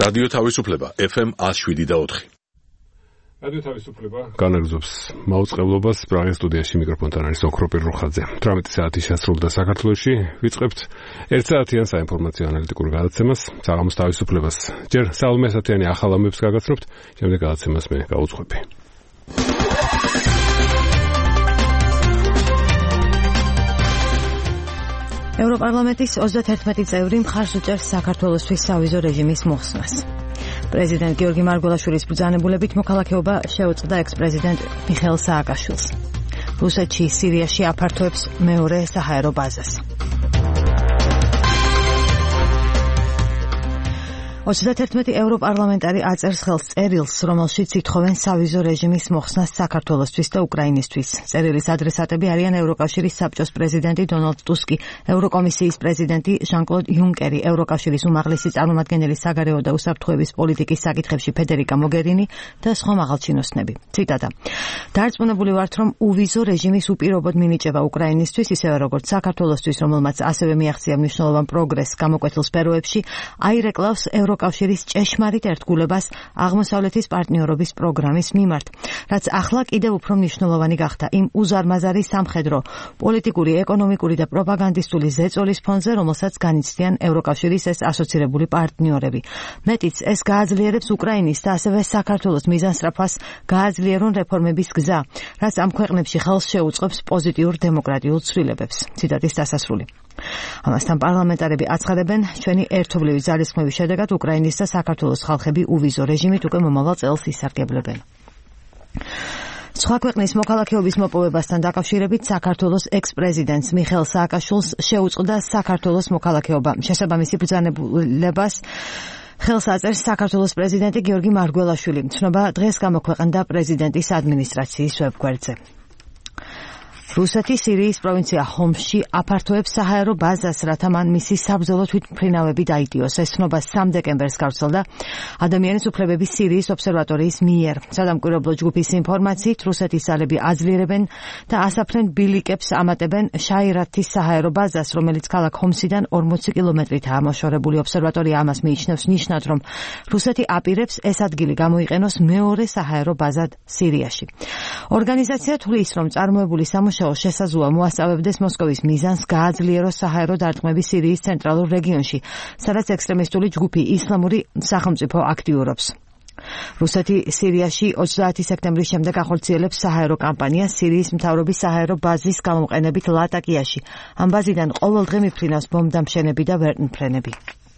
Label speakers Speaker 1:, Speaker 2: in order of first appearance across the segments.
Speaker 1: რადიო თავისუფლება FM 107.4.
Speaker 2: რადიო თავისუფლება განაგზობს მაუწყებლობას პრაღის სტუდიაში მიკროფონთან არის ოქროპირ რუხაძე. 18 საათი შესრულდა საქართველოში. ვიწყებთ 1 საათიან საინფორმაციო ანალიტიკურ გადაცემას, საღამოს თავისუფლებას. ჯერ საალმე საათიანი ახალ ამბებს გაგაცნობთ, შემდეგ გადაცემას მე გავუძღვები.
Speaker 3: ევროპარლამენტის 31 წევრი მხარს უჭერს საქართველოსთვის სავიზო რეჟიმის მოხსნას. პრეზიდენტ გიორგი მარგველაშვილის ბრძანებულებით მოქალაქეობა შეუწყდა ექს-პრეზიდენტ მიხეილ სააკაშვილს. რუსეთში სირიაში აფართოებს მეორე საჰაერო ბაზას. 31 ევროპარლამენტარი აწერს ხელს წერილს, რომელშიც ითხოვენ სავიზო რეჟიმის მოხსნას საქართველოსთვის და უკრაინისთვის. წერილის ადრესატები არიან ევროკავშირის საბჭოს პრეზიდენტი დონალდ ტუსკი, ევროკომისიის პრეზიდენტი ჟან-კლოდ იუნკერი, ევროკავშირის უმაღლესი წარმომადგენელი საგარეო და უსაფრთხოების პოლიტიკის საკითხებში ფედერიკა მოგერინი და სხვა მაღალჩინოსნები. ციტატა: დარწმუნებული ვართ, რომ უვიზო რეჟიმის უპირობოდ მინიჭება უკრაინისთვის, ისევე როგორც საქართველოსთვის, რომელმაც ასევე მიაღწია მნიშვნელოვან პროგრესს გამოკვეთილ სფეროებში, აირეკლავს ევროკავშირის ჭეშმარიტ ერთგულებას აღმოსავლეთის პარტნიორობის პროგრამის მიმართ, რაც ახლა კიდევ უფრო მნიშვნელოვანი გახდა იმ უზარმაზარი სამხედრო, პოლიტიკური, ეკონომიკური და პროპაგანდისტული ზეწოლის ფონზე, რომელსაც განიცდიან ევროკავშირის ეს ასოცირებული პარტნიორები. მეტიც, ეს გააძლიერებს უკრაინის და ასევე საქართველოს მიზანსწრაფვას გააძლიერონ რეფორმების გზა, რაც ამ ქვეყნებში ხელს შეუწყობს პოზიტიურ დემოკრატიულ ცვლილებებს. ციტატის დასასრული. ამასთან პარლამენტარები აცხადებენ, ჩვენი ერთობლივი ძალისხმევის შედეგად უკრაინის და საქართველოს ხალხები უვიზო რეჟიმით უკვე მომავალ წელს ისარგებლებენ. სხვა ქვეყნის მოქალაქეობის მოპოვებასთან დაკავშირებით საქართველოს ექს-პრეზიდენტს მიხეილ სააკაშვილს შეუწყდა საქართველოს მოქალაქეობა. შესაბამისი ბრძანებულებას ხელს აწერს საქართველოს პრეზიდენტი გიორგი მარგველაშვილი. ცნობა დღეს გამოქვეყნდა პრეზიდენტის ადმინისტრაციის ვებგვერდზე. რუსეთი სირიის პროვინცია ჰომსში აფართოებს საჰაერო ბაზას, რათა მან მისი საბრძოლო თვითმფრინავები დაიტიოს. ეს ცნობა 3 დეკემბერს გავრცელდა ადამიანის უფლებების სირიის ობსერვატორიის მიერ. სადამკვირვებლო ჯგუფის ინფორმაციით, რუსეთის ძალები აძლიერებენ და ასაფრენ ბილიკებს ამატებენ შაირათის საჰაერო ბაზას, რომელიც ქალაქ ჰომსიდან 40 კილომეტრითაა მოშორებული. ობსერვატორია ამას მიიჩნევს ნიშნად, რომ რუსეთი აპირებს ეს ადგილი გამოიყენოს მეორე საჰაერო ბაზად სირიაში. ორგანიზაცია თვლის, რომ წარმოებული შესაძლოა მოასწავებდეს მოსკოვის მიზანს გააძლიეროს საჰაერო დარტყმები სირიის ცენტრალურ რეგიონში, სადაც ექსტრემისტული ჯგუფი ისლამური სახელმწიფო აქტიურობს. რუსეთი სირიაში 30 სექტემბრის შემდეგ ახორციელებს საჰაერო კამპანიას სირიის მთავრობის საჰაერო ბაზის გამომყენებით ლატაკიაში. ამ ბაზიდან ყოველდღე მიფრინავს ბომბდამშენები და ვერტმფრენები.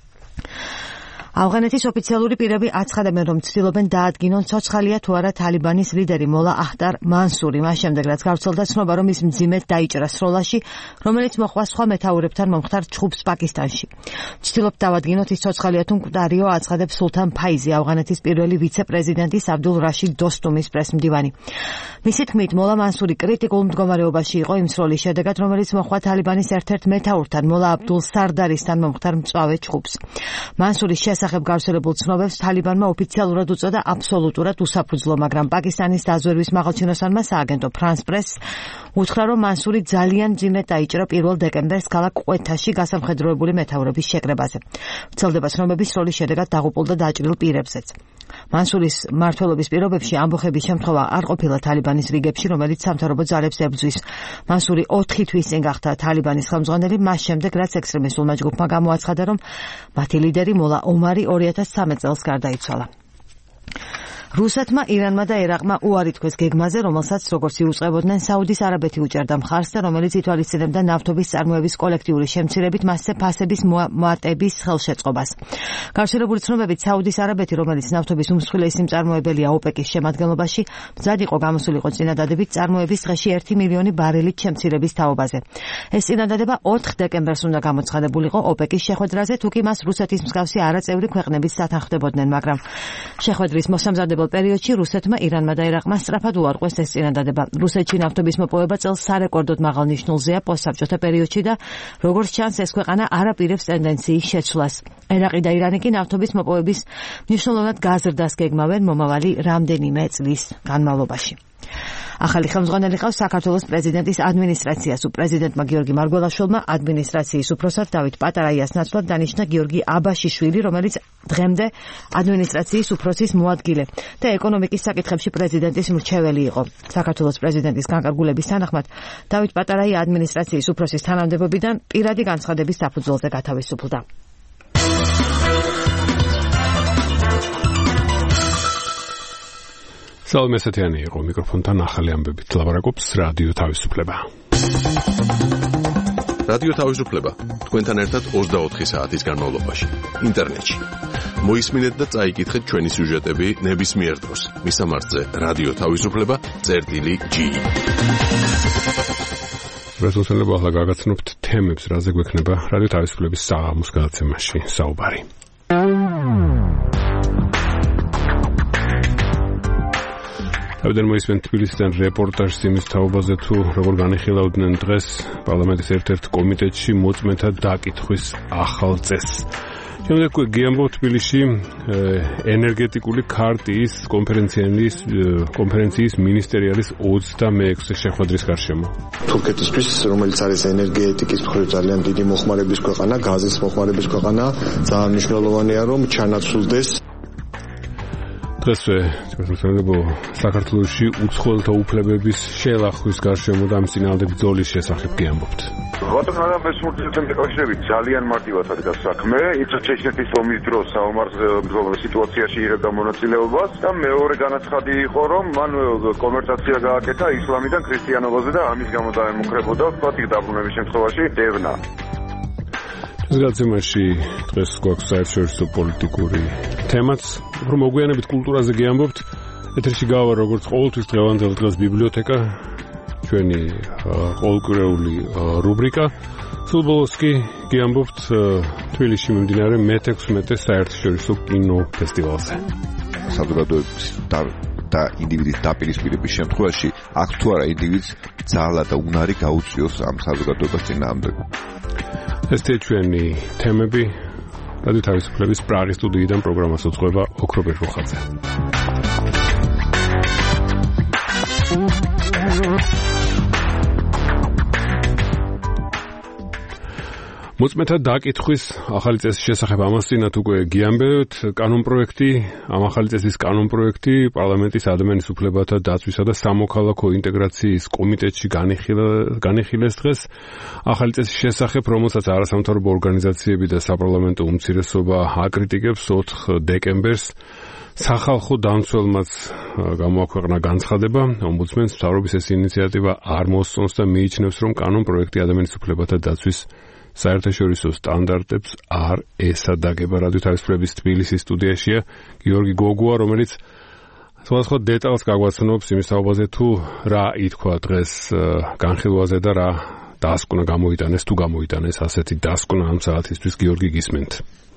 Speaker 3: ავღანეთის ოფიციალური პირები აცხადებენ, რომ ცდილობენ დაადგინონ ცოცხალია თუ არა თალიბანის ლიდერი მოლა აჰტარ მანსური. მას შემდეგ, რაც გავრცელდა ცნობა, რომ ის მძიმედ დაიჭრა სროლაში, რომელიც მოხდა სხვა მეთაურებთან მომხდარ ჩხუბს პაკისტანში. ცდილობთ დავადგინოთ, ის ცოცხალია თუ მკვდარიო, აცხადებს სულთან ფაიზი, ავღანეთის პირველი ვიცე-პრეზიდენტის აბდულ რაშიდ დოსტუმის პრესმდივანი. მისი თქმით, მოლა მანსური კრიტიკულ მდგომარეობაში იყო იმ სროლის შედეგად, რომელიც მოხდა თალიბანის ერთ-ერთ მეთაურთან, მოლა აბდულ სარდარისთან მომხდარ მწვავე ჩხუბს. მანსურის შესახებ გავრცელებულ ცნობებს თალიბანმა ოფიციალურად უწოდა აბსოლუტურად უსაფუძვლო, მაგრამ პაკისტანის დაზვერვის მაღალჩინოსანმა სააგენტო ფრანს პრესს უთხრა, რომ მანსური ძალიან მძიმედ დაიჭრა 1 დეკემბერს ქალაქ ყვეთაში გასამხედროებული მეთაურების შეკრებაზე. ვრცელდება ცნობების სროლის შედეგად დაღუპულ და დაჭრილ პირებზეც. მანსურის მმართველობის პირობებში ამბოხების შემთხვევა არ ყოფილა თალიბანის რიგებში, რომელიც სამთავრობო ძალებს ებრძვის. მანსური 4 თვის წინ გახდა თალიბანის ხელმძღვანელი, მას შემდეგ, რაც ექსტრემისტულმა ჯგუფმა გამოაცხადა, რომ მათი ლიდერი მოლა ომარი 2013 წელს გარდაიცვალა. რუსეთმა, ირანმა და ერაყმა უარი თქვეს გეგმაზე, რომელსაც როგორც იუწყებოდნენ საუდის არაბეთი უჭერდა მხარს და რომელიც ითვალისწინებდა ნავთობის წარმოების კოლექტიური შემცირებით მასზე ფასების მოატების ხელშეწყობას. გავრცელებული ცნობებით საუდის არაბეთი, რომელიც ნავთობის უმსხვილესი მწარმოებელია ოპეკის შემადგენლობაში, მზად იყო გამოსულიყო წინადადებით წარმოების დღეში 1 მილიონი ბარელით შემცირების თაობაზე. ეს წინადადება 4 დეკემბერს უნდა გამოცხადებულიყო ოპეკის შეხვედრაზე, თუკი მას რუსეთის მსგავსი არაწევრი ქვეყნებიც დათანხმდებოდნენ, მაგრამ შეხვედრის მოსამზადებელ პერიოდში რუსეთმა, ირანმა და ერაყმა სწრაფად უარყვეს ეს წინადადება. რუსეთში ნავთობის მოპოვება წელს სარეკორდოდ მაღალ ნიშნულზეა პოსტსაბჭოთა პერიოდში და როგორც ჩანს, ეს ქვეყანა არ აპირებს ტენდენციის შეცვლას. ერაყი და ირანი კი ნავთობის მოპოვების მნიშვნელოვნად გაზრდას გეგმავენ მომავალი რამდენიმე წლის განმავლობაში. ახალი ხელმძღვანელი ყავს საქართველოს პრეზიდენტის ადმინისტრაციას. პრეზიდენტმა გიორგი მარგველაშვილმა ადმინისტრაციის უფროსად დავით პატარაიას ნაცვლად დანიშნა გიორგი აბაშიშვილი, რომელიც დღემდე ადმინისტრაციის უფროსის მოადგილე და ეკონომიკის საკითხებში პრეზიდენტის მრჩეველი იყო. საქართველოს პრეზიდენტის განკარგულების თანახმად დავით პატარაია ადმინისტრაციის უფროსის თანამდებობიდან პირადი განცხადების საფუძველზე გათავისუფლდა.
Speaker 2: სალომე სათიანი იყო მიკროფონთან ახალი ამბებით ლაპარაკობს რადიო თავისუფლება.
Speaker 1: რადიო თავისუფლება თქვენთან ერთად 24 საათის განმავლობაში ინტერნეტში. მოისმინეთ და წაიკითხეთ ჩვენი სიუჟეტები ნებისმიერ დროს. მისამართზე რადიო თავისუფლება.gi.
Speaker 2: რესურსებია ახლა გაგაცნობთ თემებს, რაზე გვექნება რადიო თავისუფლების საღამოს გადაცემაში საუბარი. თავიდან მოისმენთ თბილისიდან რეპორტაჟს იმის თაობაზე თუ როგორ განიხილავდნენ დღეს პარლამენტის ერთ-ერთ კომიტეტში მოწმეთა დაკითხვის ახალ წესს. შემდეგ გიამბობთ თბილისში ენერგეტიკული ქარტიის კონფერენციის მინისტერიალის 26 შეხვედრის გარშემო.
Speaker 4: თურქეთისთვის, რომელიც არის ენერგეტიკის მხრივ ძალიან დიდი მოხმარების ქვეყანა, გაზის მოხმარების ქვეყანა, ძალიან მნიშვნელოვანია რომ ჩანაცვლდეს
Speaker 2: დღესვე საქართველოში უცხოელთა უფლებების შელახვის გარშემო და ამ წინააღმდეგ ბრძოლის შესახებ გიამბობთ.
Speaker 5: ბატონო, მესმურთელთან დაკავშირებით ძალიან მარტივად არის საქმე. იცით ჩეჩნეთის ომის დროს საომარ სიტუაციაში იღებდა მონაწილეობას და მეორე განაცხადი იყო, რომ მან კონვერტაცია გააკეთა ისლამიდან ქრისტიანობაზე და ამის გამო დაემუქრებოდა ფათი დაბრუნების შემთხვევაში დევნა.
Speaker 2: გაცემაში დღეს გვაქვს საერთაშორისო პოლიტიკური თემაც. უფრო მოგვიანებით კულტურაზე გიამბობთ. ეთერში გავა როგორც ყოველთვის დღევანდელ დღეს ბიბლიოთეკა, ჩვენი ყოველკვირეული რუბრიკა. სულ ბოლოს კი გიამბობთ თბილისში მიმდინარე მე-16 საერთაშორისო კინოფესტივალზე.
Speaker 6: საზოგადოების და ინდივიდის დაპირისპირების შემთხვევაში აქვს თუ არა ინდივიდს ძალა და უნარი გაუწიოს ამ საზოგადოებას წინააღმდეგ.
Speaker 2: ესეთი ჩვენი თემები რადიო თავისუფლების პრაღის სტუდიიდან პროგრამას უძღვება ოქროპირ რუხაძე. მოწმეთა დაკითხვის ახალი წესის შესახებ ამას წინათ უკვე გიამბებთ. კანონპროექტი, ამ ახალი წესის კანონპროექტი პარლამენტის ადამიანის უფლებათა დაცვისა და სამოქალაქო ინტეგრაციის კომიტეტში განიხილეს დღეს. ახალი წესის შესახებ, რომელსაც არასამთავრობო ორგანიზაციები და საპარლამენტო უმცირესობა აკრიტიკებს 4 დეკემბერს სახალხო დამცველმაც გამოაქვეყნა განცხადება. ომბუდსმენს მთავრობის ეს ინიციატივა არ მოსწონს და მიიჩნევს, რომ კანონპროექტი ადამიანის უფლებათა დაცვის საერთაშორისო სტანდარტებს არ ესადაგება. რადიო თავისუფლების თბილისის სტუდიაშია გიორგი გოგუა, რომელიც სხვადასხვა დეტალს გაგვაცნობს იმის თაობაზე თუ რა ითქვა დღეს განხილვაზე და რა დასკვნა გამოიტანეს, თუ გამოიტანეს ასეთი დასკვნა ამ საათისთვის. გიორგი, გისმენთ.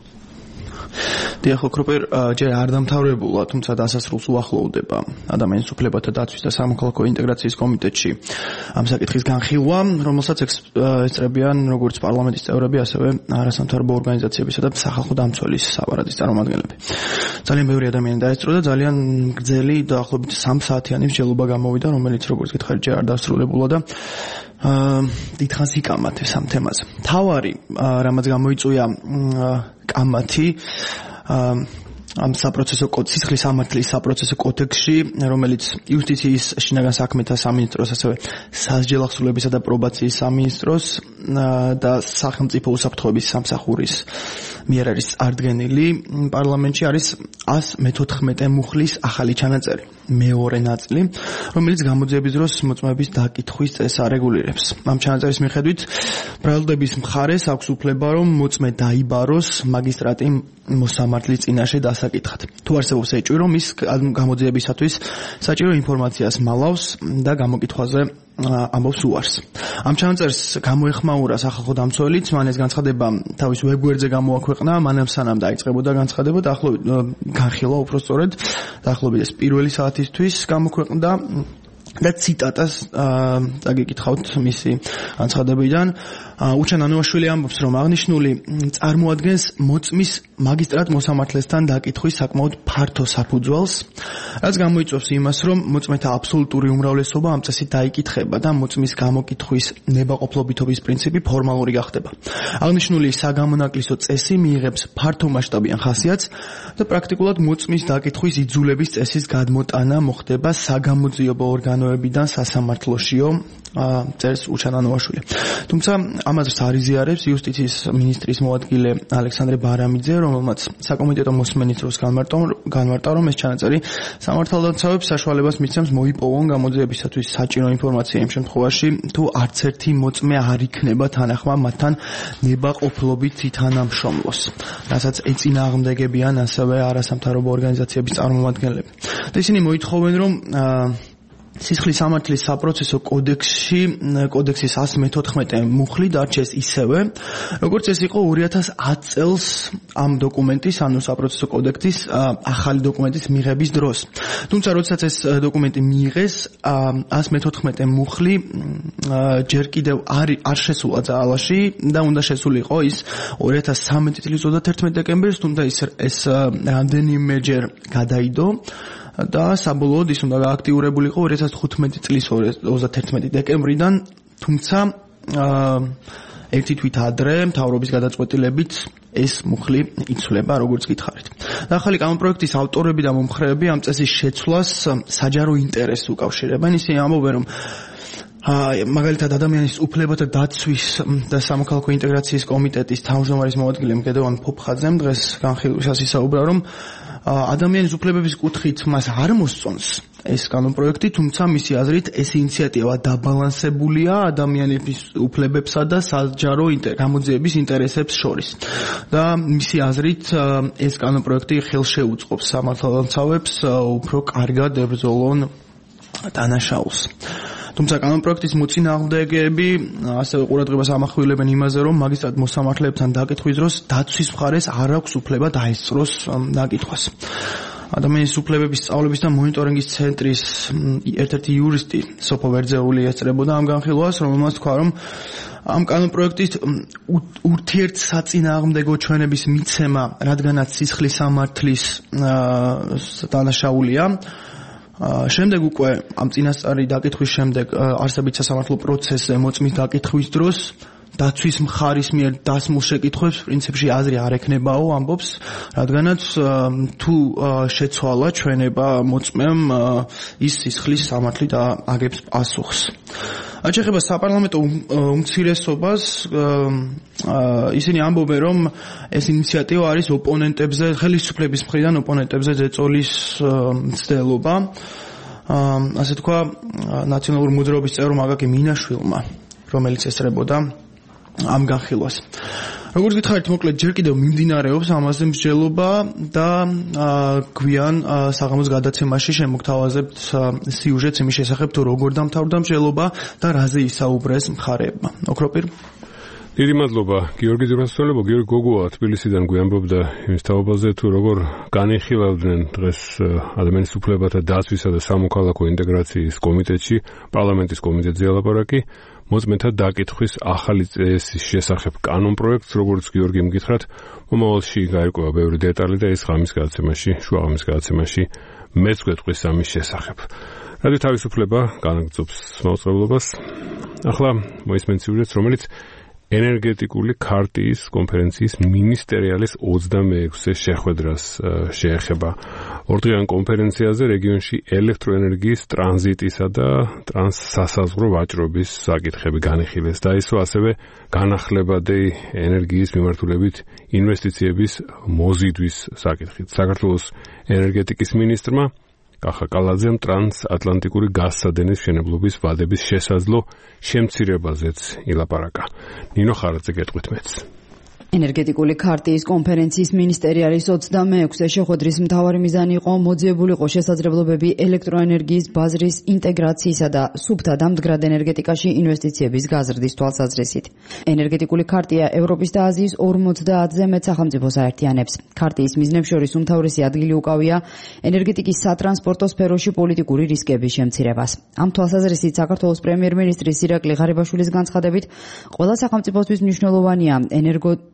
Speaker 7: დიახ, ოქროპერ, ჯერ არ დამთავრებულა, თუმცა დასასრულს უახლოვდება ადამიანის უფლებათა დაცვის და სამოქალაქო ინტეგრაციის კომიტეტში ამ საკითხის განხილვა, რომელსაც ესწრებიან როგორც პარლამენტის წევრები, ასევე არასამთავრობო ორგანიზაციებისა და სახალხო დამცველის საპარადის წარმომადგენლები. ძალიან ბევრი ადამიანი დაესწრო და ძალიან გრძელი დაახლოებით 3 საათიანი მსჯელობა გამოვიდა, რომელიც როგორც გითხარით, ჯერ არ დასრულებულა და დიდხანს იკამათეს ამ თემაზე. თავარი, რამაც გამოიწვია კამათი ამ საპროცესო სისხლის სამართლის საპროცესო კოდექსში, რომელიც იუსტიციის შინაგან საქმეთა სამინისტროს, ასევე სასჯელ ახსოვლებისა და პრობაციის სამინისტროს და სახელმწიფო უსაფრთხოების სამსახურის მიერ არის წარდგენილი პარლამენტში, არის 114 მუხლის ახალი ჩანაწერი, მეორე ნაწილი, რომელიც გამოძიების დროს მოწმეების დაკითხვის წესს არეგულირებს. ამ ჩანაწერის მიხედვით ბრალდების მხარეს აქვს უფლება, რომ მოწმე დაიბაროს მაგისტრატი მოსამართლის წინაშე დასაკითხად. თუ არსებობს ეჭვი, მის გამოძიებისათვის საჭირო ინფორმაციას მალავს და გამოკითხვაზე ამბობს უარს. ამ ჩანაწერს გამოეხმაურა სახალხო დამცველიც, მან ეს განცხადება თავის ვებგვერდზე გამოაქვეყნა, მანამ სანამ დაიწყებოდა განცხადება, დაახლოებით განხილვა უბრალოდ დაახლოებით ეს პირველი საათისთვის გამოქვეყნდა და ციტატას დაგეკითხავთ მისი განცხადებიდან. უჩან ანუაშვილი ამბობს, რომ აღნიშნული წარმოადგენს მოწმის მაგისტრატ მოსამართლესთან დაკითხვის საკმაოდ ფართო საფუძველს, რაც გამოიწვევს იმას, რომ მოწმეთა აბსოლუტური უმრავლესობა ამ წესით დაიკითხება და მოწმის გამოკითხვის ნებაყოფლობითობის პრინციპი ფორმალური გახდება. აღნიშნული საგამონაკლისო წესი მიიღებს ფართო მასშტაბიან ხასიათს და პრაქტიკულად მოწმის დაკითხვის იძულების წესის გადმოტანა მოხდება საგამოძიებო ორგანოებიდან სასამართლოშიო, წერს უჩანანოვაშვილი. თუმცა ამას არ იზიარებს იუსტიციის მინისტრის მოადგილე ალექსანდრე ბარამიძე, რომელმაც საკომიტეტო მოსმენის დროს განმარტა, რომ ეს ჩანაწერი სამართალდამცავებს საშუალებას მისცემს მოიპოვონ გამოძიებისათვის საჭირო ინფორმაცია იმ შემთხვევაში, თუ არც ერთი მოწმე არ იქნება თანახმა მათთან ნებაყოფლობით თითანამშრომლოს, რასაც ეწინააღმდეგებიან ასევე არასამთავრობო ორგანიზაციების წარმომადგენლები. და ისინი მოითხოვენ, რომ სისხლის სამართლის საპროცესო კოდექსის 114 მუხლი დარჩეს ისევე, როგორც ეს იყო 2010 წელს ამ დოკუმენტის, ანუ საპროცესო კოდექსის ახალი დოკუმენტის მიღების დროს. თუმცა, როდესაც ეს დოკუმენტი მიიღეს, 114 მუხლი ჯერ კიდევ არ შესულა ძალაში და უნდა შესულიყო ის 2013 წლის 31 დეკემბერს, თუმცა ეს რამდენიმეჯერ გადაიდო. და საბოლოოდ ის უნდა გააქტიურებულიყო 2015 წლის 31 დეკემბრიდან, თუმცა ერთი თვით ადრე მთავრობის გადაწყვეტილებით ეს მუხლი იცვლება, როგორც გითხარით. და ახალი კანონპროექტის ავტორები და მომხრეები ამ წესის შეცვლას საჯარო ინტერესს უკავშირებენ. ისინი ამბობენ, რომ მაგალითად ადამიანის უფლებათა დაცვის და სამოქალაქო ინტეგრაციის კომიტეტის თავმჯდომარის მოადგილემ გედევან ფოფხაძემ დღეს განხილვისას ისაუბრა, რომ ადამიანის უფლებების კუთხით მას არ მოსწონს ეს კანონპროექტი, თუმცა მისი აზრით ეს ინიციატივა დაბალანსებულია ადამიანების უფლებებსა და საჯარო გამოძიების ინტერესებს შორის. და მისი აზრით ეს კანონპროექტი ხელშეუწყობს სამართალდამცავებს უფრო კარგად ებრძოლონ დანაშაულს. თუმცა კანონპროექტის მოწინააღმდეგეები ასევე ყურადღებას ამახვილებენ იმაზე, რომ მაგისტრატ მოსამართლეებთან დაკითხვის დროს დაცვის მხარეს არ აქვს უფლება დაესწროს დაკითხვას. ადამიანის უფლებების სწავლების და მონიტორინგის ცენტრის ერთ-ერთი იურისტი სოფო ვერძეული ესწრებოდა ამ განხილვას, რომელმაც თქვა, რომ ამ კანონპროექტით ურთიერთსაწინააღმდეგო ჩვენების მიცემა, რადგანაც სისხლის სამართლის დანაშაულია, შემდეგ უკვე ამ წინასწარი დაკითხვის შემდეგ არსებით სასამართლო პროცესზე მოწმის დაკითხვის დროს დაცვის მხარის მიერ დასმულ შეკითხვებს პრინციპში აზრი არ ექნებაო, ამბობს, რადგანაც თუ შეცვალა ჩვენება მოწმემ ის სისხლის სამართლით აგებს პასუხს. აჩეხება საპარლამენტო უმცირესობას, ისინი ამბობენ, რომ ეს ინიციატივა არის ოპონენტებზე, ხელისუფლების მხრიდან ოპონენტებზე ზეწოლის მცდელობა. ასე თქვა, ნაციონალური მოძრაობის წევრ მაგაკი მინაშვილმა, რომელიც ესწრებოდა ამ განხილვას. როგორც გითხარით, მოკლედ ჯერ კიდევ მიმდინარეობს ამაზე მსჯელობა და გვიან საღამოს გადაცემაში შემოგთავაზებთ სიუჟეტს იმის შესახებ, თუ როგორ დამთავრდა მსჯელობა და რაზე ისაუბრეს მხარეებმა. ოქროპირ.
Speaker 2: დიდი მადლობა გიორგი ძირფასოლებო. გიორგი გოგოა თბილისიდან გვიამბობდა იმის თაობაზე, თუ როგორ განიხილავდნენ დღეს ადამიანის უფლებათა დაცვისა და სამოქალაქო ინტეგრაციის კომიტეტში, პარლამენტის კომიტეტზე ლაპარაკი, მოწმეთა დაკითხვის ახალი წესის შესახებ კანონპროექტს, როგორც გიორგიმ გითხრათ, მომავალში გაირკვევა ბევრი დეტალი და ეს ღამის გადაცემაში, შუა ღამის გადაცემაში მეც გვეტყვის ამის შესახებ. რადიო თავისუფლება განაგრძობს მაუწყებლობას. ახლა მოისმენთ სიუჟეტს, რომელიც ენერგეტიკული ქარტიის კონფერენციის მინისტერიალის 26-ე შეხვედრას შეეხება. ორდღიან კონფერენციაზე რეგიონში ელექტროენერგიის ტრანზიტისა და ტრანსსასაზღვრო ვაჭრობის საკითხები განიხილეს. დაისვა ასევე განახლებადი ენერგიის მიმართულებით ინვესტიციების მოზიდვის საკითხით. საქართველოს ენერგეტიკის მინისტრმა კახა კალაძემ ტრანსატლანტიკური გაზსადენის მშენებლობის ვადების შესაძლო შემცირებაზეც ილაპარაკა. ნინო ხარაძე გეტყვით მეც.
Speaker 8: ენერგეტიკული ქარტიის კონფერენციის მინისტერიალის 26-ე შეხვედრის მთავარი მიზანი იყო მოძიებულიყო შესაძლებლობები ელექტროენერგიის ბაზრის ინტეგრაციისა და სუფთა და მდგრად ენერგეტიკაში ინვესტიციების გაზრდის თვალსაზრისით. ენერგეტიკული ქარტია ევროპის და აზიის 50-ზე მეტ სახელმწიფოს აერთიანებს. ქარტიის მიზნებს შორის უმთავრესი ადგილი უკავია ენერგეტიკის სატრანსპორტო სფეროში პოლიტიკური რისკების შემცირებას. ამ თვალსაზრისით საქართველოს პრემიერ-მინისტრის ირაკლი ღარიბაშვილის განცხადებით, ყველა სახელმწიფოსთვის მნიშვნელოვანია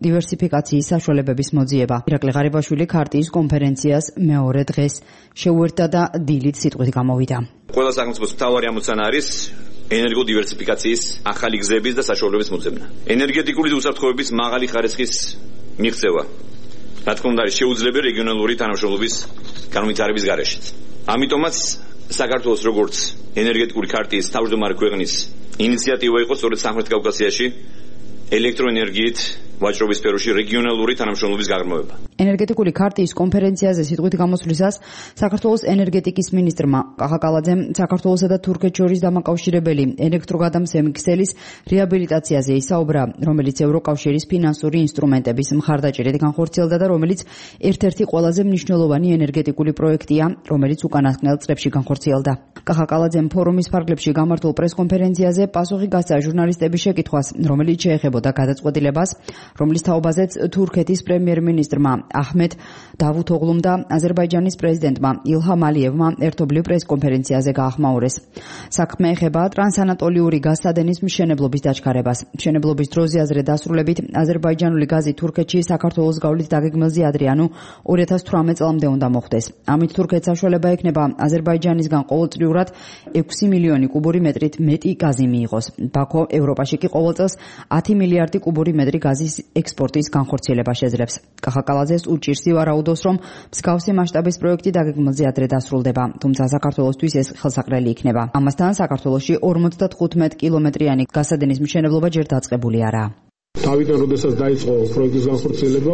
Speaker 8: დივერსიფიკაციის საშუალებების მოძიება. ირაკლი ღარიბაშვილი ქარტიის კონფერენციას მეორე დღეს შეუერთდა და დილით სიტყვით გამოვიდა.
Speaker 9: ყველა სახელმწიფოს მთავარი ამოცანა არის ენერგოდივერსიფიკაციის ახალი გზების და საშუალებების მოძებნა. ენერგეტიკული უსაფრთხოების მაღალი ხარისხის მიღწევა. რა თქმა უნდა, შეუძლებელი რეგიონალური თანამშრომლობის განვითარების გარეშეც. ამიტომაც საქართველოს როგორც ენერგეტიკული ქარტიის თავმჯდომარე ქვეყნის ინიციატივა იყო სწორედ სამხრეთ კავკასიაში ელექტროენერგიით ვაჭრობის სფეროში რეგიონალური თანამშრომლობის გაღრმავება.
Speaker 8: ენერგეტიკული ქარტიის კონფერენციაზე სიტყვით გამოსვლისას საქართველოს ენერგეტიკის მინისტრმა კახაკალაძემ საქართველოსა და თურქეთს შორის დამაკავშირებელი ელექტროგადამცემი ქსელის რეაბილიტაციაზე ისაუბრა, რომელიც ევროკავშირის ფინანსური ინსტრუმენტების მხარდაჭერით განხორციელდა და რომელიც ერთ-ერთი ყველაზე მნიშვნელოვანი ენერგეტიკული პროექტია, რომელიც უკანასკნელ წლებში განხორციელდა. კახაკალაძემ ფორუმის ფარგლებში გამართულ პრესკონფერენციაზე პასუხი გასცა ჟურნალისტების შეკითხვას, რომელიც შეეხებოდა გადაწყვეტილებას, რომლის თაობაზეც თურქეთის პრემიერ-მინისტრმა აჰმედ დავუთოღლუმ და აზერბაიჯანის პრეზიდენტმა ილჰამ ალიევმა ერთობლივ პრესკონფერენციაზე გაახმაურეს. საქმე ეხება ტრანსანატოლიური გაზსადენის მშენებლობის დაჩქარებას. მშენებლობის დროზე აზრე დასრულებით აზერბაიჯანული გაზი თურქეთში საქართველოს გავლით დაგეგმილზე ადრიანუ 2018 წლამდე უნდა მოხდეს. ამით თურქეთს საშუალება ექნება აზერბაიჯანისგან ყოველწლიურად 6 მილიონი კუბური მეტრით მეტი გაზი მიიღოს. ბაქო ევროპაში კი ყოველ წელს 10 მილიარდი კუბური მეტრი გაზის ექსპორტის განხორციელება შეძლებს. კახაკალაძეს უჭირს ვარაუდოს, რომ მსგავსი მასშტაბის პროექტი დაგეგმილზე ადრე დასრულდება, თუმცა საქართველოსთვის ეს ხელსაყრელი იქნება. ამასთან საქართველოში 55 კილომეტრიანი გაზსადენის მშენებლობა ჯერ დაწყებული არაა.
Speaker 10: თავიდან როდესაც დაიწყო პროექტის განხორციელება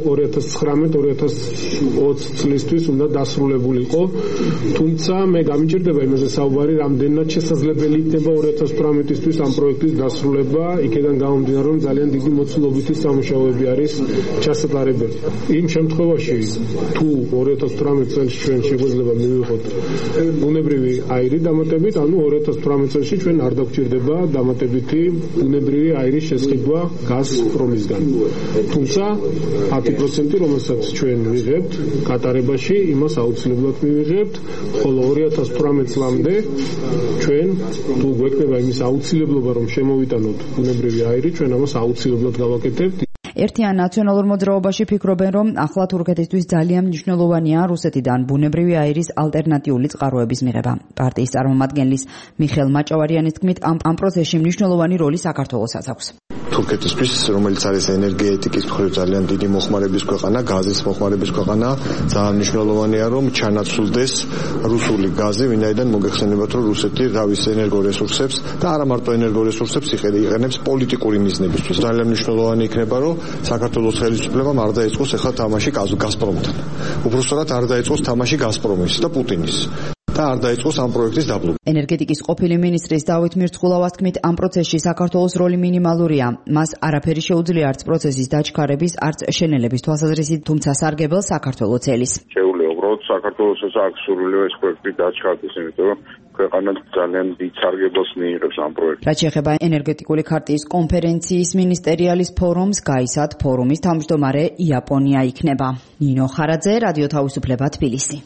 Speaker 10: 2019-2020 წლისთვის უნდა დასრულებულიყო, თუმცა მე გამიჭირდება იმაზე საუბარი, რამდენად შესაძლებელი იქნება 2018-ისთვის ამ პროექტის დასრულება, იქიდან გამომდინარე, რომ ძალიან დიდი მოცულობითი სამუშაოები არის ჩასატარებელი. იმ შემთხვევაში, თუ 2018 წელს ჩვენ შეგვეძლება მივიღოთ ბუნებრივი აირი დამატებით, ანუ 2018 წელში ჩვენ არ დაგვჭირდება დამატებითი ბუნებრივი აირის შესყიდვა გაზპრომისგან. თუმცა 10%, რომელსაც ჩვენ ვიღებთ გატარებაში, იმას აუცილებლად მივიღებთ, ხოლო 2018 წლამდე ჩვენ თუ გვექნება იმის აუცილებლობა, რომ შემოვიტანოთ ბუნებრივი აირი, ჩვენ ამას აუცილებლად გავაკეთებთ.
Speaker 8: ერთიან ნაციონალურ მოძრაობაში ფიქრობენ, რომ ახლა თურქეთისთვის ძალიან მნიშვნელოვანია რუსეთიდან ბუნებრივი აირის ალტერნატიული წყაროების მიღება. პარტიის წარმომადგენლის მიხელ მაჭავარიანის თქმით, ამ პროცესში მნიშვნელოვანი როლი საქართველოსაც აქვს.
Speaker 4: თურქეთისთვის, რომელიც არის ენერგეტიკის მხრივ ძალიან დიდი მოხმარების ქვეყანა, გაზის მოხმარების ქვეყანა, ძალიან მნიშვნელოვანია, რომ ჩანაცვლდეს რუსული გაზი, ვინაიდან მოგეხსენებათ, რომ რუსეთი თავის ენერგორესურსებს და არა მარტო ენერგორესურსებს იყენებს პოლიტიკური მიზნებისთვის. ძალიან მნიშვნელოვანი იქნება, რომ საქართველოს ხელისუფლებამ არ დაიწყოს ახლა თამაში გაზპრომთან. უბრალოდ არ დაიწყოს თამაში გაზპრომის და პუტინის. და არ დაიწყოს ამ პროექტის დაბლობი.
Speaker 8: ენერგეტიკის ყოფილი მინისტრის დავით მირცხულავას თქმით, ამ პროცესში საქართველოს როლი მინიმალურია. მას არაფერი შეუძლია არც პროცესის დაჩქარების, არც შენელების თვალსაზრისით, თუმცა სარგებელს საქართველოს ელის.
Speaker 5: შეუძლია უბრალოდ საქართველოსაც აქვს სურვილი ეს პროექტი დაჩქარდეს, იმიტომ რომ ქვეყანა ძალიან დიდ სარგებელს მიიღებს ამ პროექტს.
Speaker 8: რაც შეეხება ენერგეტიკული ქარტიის კონფერენციის მინისტერიალის ფორუმს, გაისად ფორუმის თავმჯდომარე იაპონია იქნება. ნინო ხარაძე, რადიო თავისუფლება, თბილისი.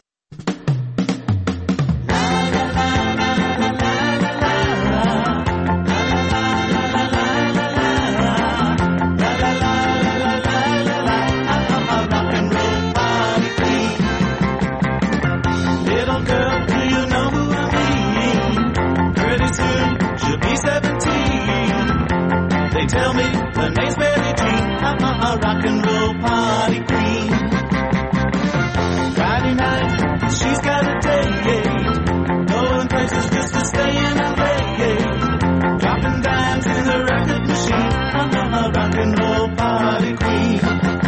Speaker 11: Tell me the name's Mary Jean, I'm a rock and roll party queen. Friday night, she's got a date, going places just to stay in LA. Dropping dimes in the record machine, I'm a rock and roll party queen.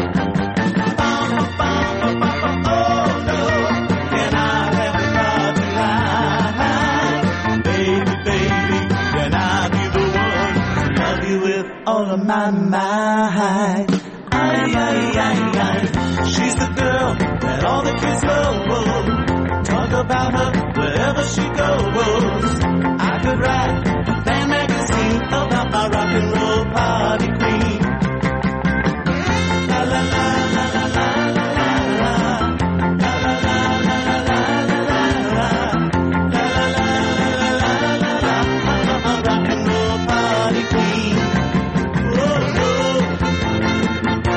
Speaker 11: Oh no, can I have a party line? Baby, baby, can I be the one to love you with all of my mind? She's the girl that all the kids love. Talk about her wherever she goes. I could write a fan magazine about my rock and roll party queen. La la la la la la la la. La la la la la la la la. La la la la la la la. I'm a rock and roll party queen. Oh, oh.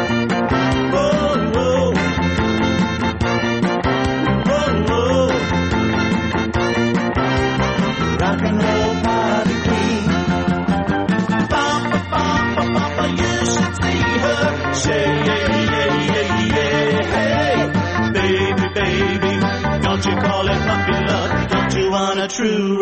Speaker 11: true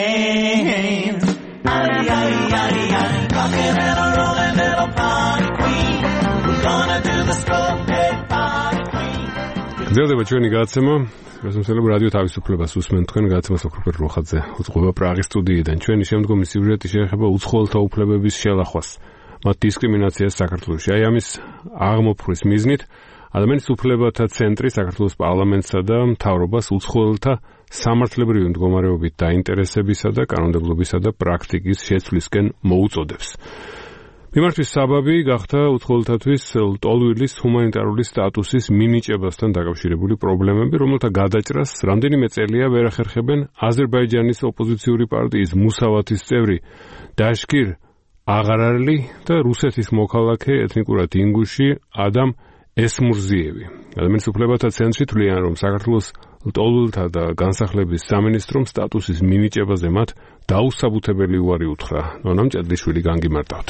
Speaker 11: romance. Aye, aye, aye, aye, rockin' and a rollin' little party queen. We're gonna do the stroke party queen.
Speaker 2: გრძელდება ჩვენი გადაცემა. გასამსვლელი რადიო თავისუფლებას უსმენთ თქვენ გადაცემას ოქროპერ რუხაძე. უწყობა პრაღის სტუდიიდან. ჩვენი შემდგომი სიუჟეტი შეეხება უცხოელთა უფლებების შელახვას. მათ დისკრიმინაციას საქართველოში. აი ამის აღმოფხვის მიზნით ადამიანის უფლებათა ცენტრი საქართველოს პარლამენტსა და მთავრობას უცხოელთა სამართლებრივი მდგომარეობით დაინტერესებისა და კანონმდებლობისა და პრაქტიკის შეცვლისკენ მოუწოდებს. მიმართვის საბაბი გახდა უცხოელთათვის ლტოლვილის ჰუმანიტარული სტატუსის მინიჭებასთან დაკავშირებული პრობლემები, რომელთა გადაჭრას რამდენიმე წელია ვერ ახერხებენ აზერბაიჯანის ოპოზიციური პარტიის მუსავათის წევრი დაშკირ აღარალი და რუსეთის მოქალაქე ეთნიკურად ინგუში ადამ ესმურზიევი. ადამიანის უფლებათა ცენტრი თვლიან, რომ საქართველოს ლტოლვილთა და განსახლების სამინისტრომ სტატუსის მინიჭებაზე მათ დაუსაბუთებელი უარი უთხრა. ნონამ ჭედლიშვილი განგიმარტავთ.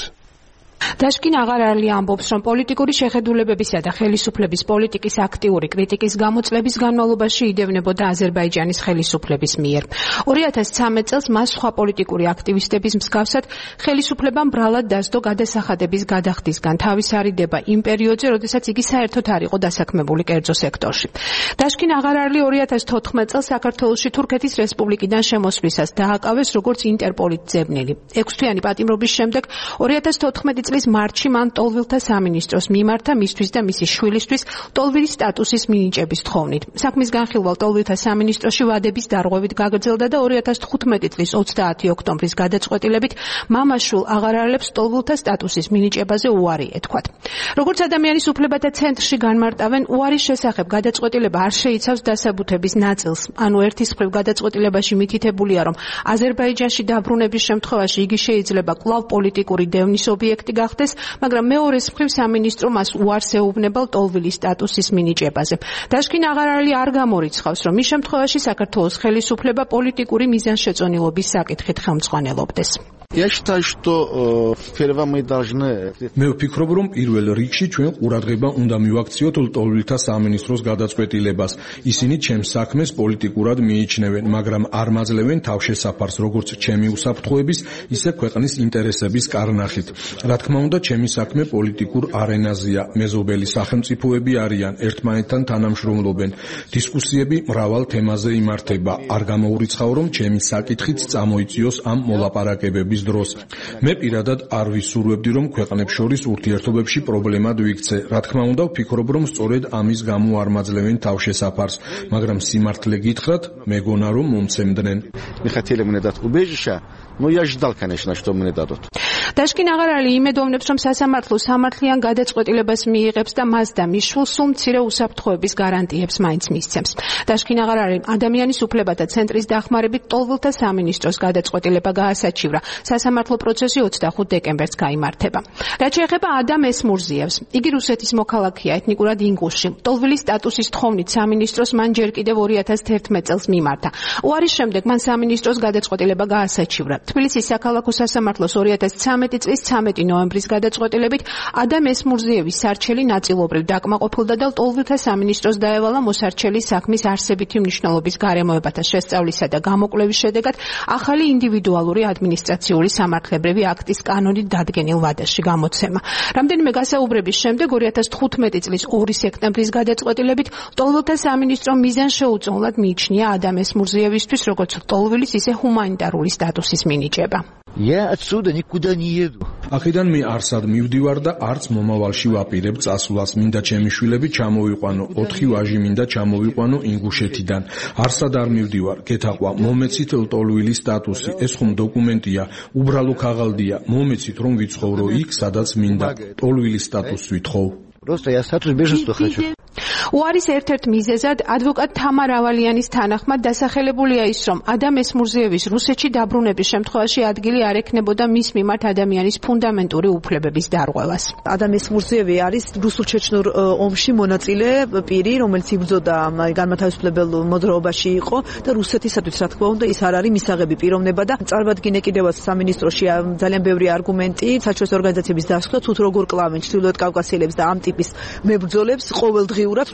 Speaker 12: დაშკინ აღარალი ამბობს, რომ პოლიტიკური შეხედულებებისა და ხელისუფლების პოლიტიკის აქტიური კრიტიკის გამოწლების განმავლობაში იდევნებოდა აზერბაიჯანის ხელისუფლების მიერ. 2013 წელს მას სხვა პოლიტიკური აქტივისტების მსგავსად ხელისუფლებამ ბრალად დასდო გადასახადების გადახდისგან თავის არიდება იმ პერიოდზე, როდესაც იგი საერთოდ არ იყო დასაქმებული კერძო სექტორში. დაშკინ აღარალი 2014 წელს საქართველოში თურქეთის რესპუბლიკიდან შემოსვლისას დააკავეს როგორც ინტერპოლის ძებნილი. 6 თვიანი პატიმრობის შემდეგ 2014 წლის მარტში მან ლტოლვილთა სამინისტროს მიმართა მისთვის და მისი შვილისთვის ლტოლვილის სტატუსის მინიჭების თხოვნით. საქმის განხილვა ლტოლვილთა სამინისტროში ვადების დარღვევით გაგრძელდა და 2015 წლის 30 ოქტომბრის გადაწყვეტილებით მამაშვილ აღარალებს ლტოლვილთა სტატუსის მინიჭებაზე უარი ეთქვათ. როგორც ადამიანის უფლებათა ცენტრში განმარტავენ, უარის შესახებ გადაწყვეტილება არ შეიცავს დასაბუთების ნაწილს. ანუ ერთის მხრივ გადაწყვეტილებაში მითითებულია, რომ აზერბაიჯანში დაბრუნების შემთხვევაში იგი შეიძლება კვლავ პოლიტიკური დევნის ობიექტი გახდეს, მაგრამ მეორეს მხრივ სამინისტრო მას უარს ეუბნება ლტოლვილის სტატუსის მინიჭებაზე. დაშკინ აღარალი არ გამორიცხავს, რომ მის შემთხვევაში საქართველოს ხელისუფლება პოლიტიკური მიზანშეწონილობის საკითხით ხელმძღვანელობდეს.
Speaker 13: Я считаю, что сперва мы должны...
Speaker 14: მე ვფიქრობ, რომ პირველ რიგში ჩვენ ყურადღება უნდა მივაქციოთ ლტოლვილთა სამინისტროს გადაწყვეტილებას. ისინი ჩემს საქმეს პოლიტიკურად მიიჩნევენ, მაგრამ არ მაძლევენ თავშესაფარს, როგორც ჩემი უსაფრთხოების, ისე ქვეყნის ინტერესების კარნახით. რა თქმა უნდა, ჩემი საქმე პოლიტიკურ არენაზეა. მეზობელი სახელმწიფოები არიან, ერთმანეთთან თანამშრომლობენ. დისკუსიები მრავალ თემაზე იმართება. არ გამოურიცხავ, რომ ჩემი საკითხიც წამოიწიოს ამ მოლაპარაკებების დროს. მე პირადად არ ვისურვებდი, რომ ქვეყნებს შორის ურთიერთობებში პრობლემად ვიქცე. რა თქმა უნდა, ვფიქრობ, რომ სწორედ ამის გამო არ მაძლევენ თავშესაფარს, მაგრამ სიმართლე გითხრათ, მეგონა რომ მომცემდნენ.
Speaker 13: Мы хотели мне дать убежище, но я ждал, конечно, что мне дадут.
Speaker 12: დაშკინ აღარალი იმედოვნებს, რომ სასამართლო სამართლიან გადაწყვეტილებას მიიღებს და მას და მის შვილს სულ მცირე უსაფრთხოების გარანტიებს მაინც მისცემს. დაშკინ აღარალი ადამიანის უფლებათა ცენტრის დახმარებით ლტოლვილთა სამინისტროს გადაწყვეტილება გაასაჩივრა. სასამართლო პროცესი 25 დეკემბერს გაიმართება. რაც შეეხება ადამ ესმურზიევს, იგი რუსეთის მოქალაქეა, ეთნიკურად ინგუში. ლტოლვილის სტატუსის თხოვნით სამინისტროს მან ჯერ კიდევ 2011 წელს მიმართა. უარის შემდეგ მან სამინისტროს გადაწყვეტილება გაასაჩივრა. თბილისის საქალაქო სასამართლოს 2013 წლის 13 ნოემბრის გადაწყვეტილებით ადამ ესმურზიევის სარჩელი ნაწილობრივ დაკმაყოფილდა და ლტოლვილთა სამინისტროს დაევალა მოსარჩელის საქმის არსებითი მნიშვნელობის გარემოებათა შესწავლისა და გამოკვლევის შედეგად ახალი ინდივიდუალური ადმინისტრაციული სამართლებრივი აქტის კანონით დადგენილ ვადაში გამოცემა. რამდენიმე გასაუბრების შემდეგ 2015 წლის 2 სექტემბრის გადაწყვეტილებით ლტოლვილთა სამინისტრომ მიზანშეუწონლად მიიჩნია ადამ ესმურზიევისთვის როგორც ლტოლვილის, ისე ჰუმანიტარული სტატუსის მინიჭება.
Speaker 13: Я отсюда никуда не еду.
Speaker 14: აქედან მე არსად მივდივარ და არც მომავალში ვაპირებ წასვლას. მინდა ჩემი შვილები ჩამოვიყვანო, 4 ვაჟი მინდა ჩამოვიყვანო ინგუშეთიდან. არსად არ მივდივარ. გეთაყვა, მომეცით ლტოლვილის სტატუსი. ეს ხომ დოკუმენტია, უბრალო ქაღალდია. მომეცით რომ ვიცხოვრო იქ, სადაც მინდა. ლტოლვილის სტატუსს ვითხოვ.
Speaker 13: Просто я статус беженства хочу.
Speaker 12: უარის ერთ-ერთ მიზეზად ადვოკატ თამარ ავალიანის თანახმად დასახელებულია ის, რომ ადამ ესმურზიევის რუსეთში დაბრუნების შემთხვევაში ადგილი არ ექნებოდა მის მიმართ ადამიანის ფუნდამენტური უფლებების დარღვევას.
Speaker 15: ადამ ესმურზიევი არის რუსულ-ჩეჩნურ ომში მონაწილე პირი, რომელიც იბრძოდა განმათავისუფლებელ მოძრაობაში იყო და რუსეთისათვის, რა თქმა უნდა, ის არ არის მისაღები პიროვნება და წარმატგინე კიდევ სამინისტროში ძალიან ბევრი არგუმენტი საერთაშორისო ორგანიზაციების დასხვა, თუ როგორ კლავენ ჩრდილოეთ კავკასიელებს და ამ ტიპის მებრძოლებს ყოველდღიურად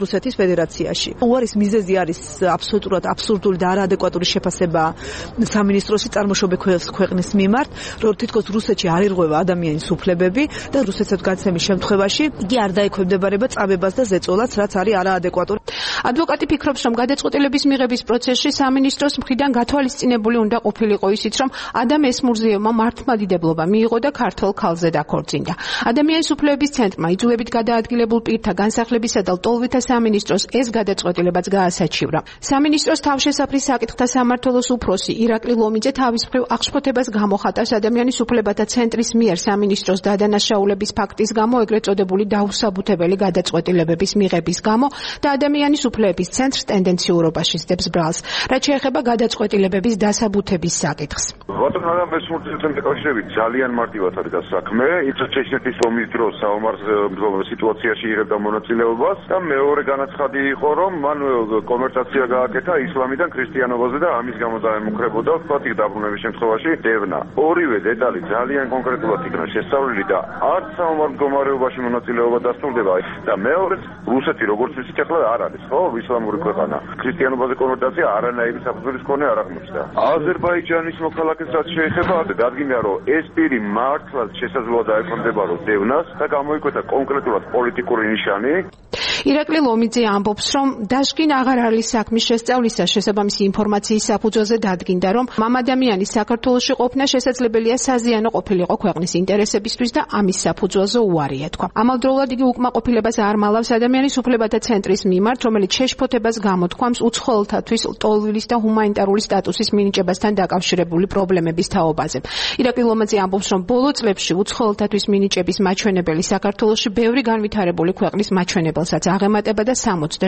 Speaker 15: რუსეთის ფედერაციაში. უარის მიზეზი არის აბსოლუტურად აბსურდული და არაადეკვატური შეფასება სამინისტროსი წარმოშობი ქვეყნის მიმართ, რომ თითქოს რუსეთში არ ირღვევა ადამიანის უფლებები და რუსეთსაც გაცემის შემთხვევაში იგი არ დაექვემდებარება წამებას და ზეწოლას, რაც არის არაადეკვატური.
Speaker 12: ადვოკატი ფიქრობს, რომ გადაწყვეტილების მიღების პროცესში სამინისტროს მხრიდან გათვალისწინებული უნდა ყოფილიყო ისიც, რომ ადამ ესმურზიევმა მართლმადიდებლობა მიიღო და ქართველ ქალზე დაქორწინდა. ადამიანის უფლებების ცენტრმა იძულებით გადაადგილებულ პირთა განსახლებისა და ლტოლვილთა სამინისტროს ეს გადაწყვეტილებაც გაასაჩივრა. სამინისტროს თავშესაფრის საკითხთა სამმართველოს უფროსი ირაკლი ლომიძე თავის მხრივ აღშფოთებას გამოხატავს ადამიანის უფლებათა ცენტრის მიერ სამინისტროს დადანაშაულების ფაქტის გამო, ეგრეთ წოდებული დაუსაბუთებელი გადაწყვეტილებების მიღების გამო და ადამიანის უფლებების ცენტრს ტენდენციურობაში სდებს ბრალს, რაც შეეხება გადაწყვეტილებების დასაბუთების საკითხს.
Speaker 5: ბატონო, ადამიანის უფლებათა ცენტრში ძალიან მარტივად არის საქმე. იცით ჩეჩნეთის ომის დროს საომარ სიტუაციაში იღებდა მონაწილეობას და მეორე განაცხადი იყო, რომ მან კონვერტაცია გააკეთა ისლამიდან ქრისტიანობაზე და ამის გამო დაემუქრებოდა ვთქვათ დაბრუნების შემთხვევაში დევნა. ორივე დეტალი ძალიან კონკრეტულად იქნა შესწავლილი და არც საომარ მდგომარეობაში მონაწილეობა დასტურდება და მეორე რუსეთი როგორც ვიცით ახლა არ არის, ხო, ისლამური ქვეყანა. ქრისტიანობაზე კონვერტაცია არანაირი საფუძვლის მქონე არ აღმოჩნდა. აზერბაიჯანის მოქალაქესაც შეეხება დადგინდა, რომ ეს პირი მართლაც შესაძლოა დაექვემდებაროს დევნას და გამოიკვეთა კონკრეტულად პოლიტიკური ნიშანი.
Speaker 12: ირაკლი ლომიძე ამბობს, რომ დაშკინ აღარ არის საქმის შესწავლისა შესაბამისი ინფორმაციის საფუძველზე დადგინდა, რომ ამ ადამიანის საქართველოში ყოფნა შესაძლებელია საზიანო ყოფილიყო ქვეყნის ინტერესებისთვის და ამის საფუძველზე უარი ეთქვა. ამავდროულად იგი უკმაყოფილებას არ მალავს ადამიანის უფლებათა ცენტრის მიმართ, რომელიც შეშფოთებას გამოთქვამს უცხოელთათვის ლტოლვილის და ჰუმანიტარული სტატუსის მინიჭებასთან დაკავშირებული პრობლემების თაობაზე. ირაკლი ლომიძე ამბობს, რომ ბოლო წლებში უცხოელთათვის მინიჭების მაჩვენებელი საქართველოში ბევრი განვითარებული ქვეყნის მაჩვენებელსაც აღემატება და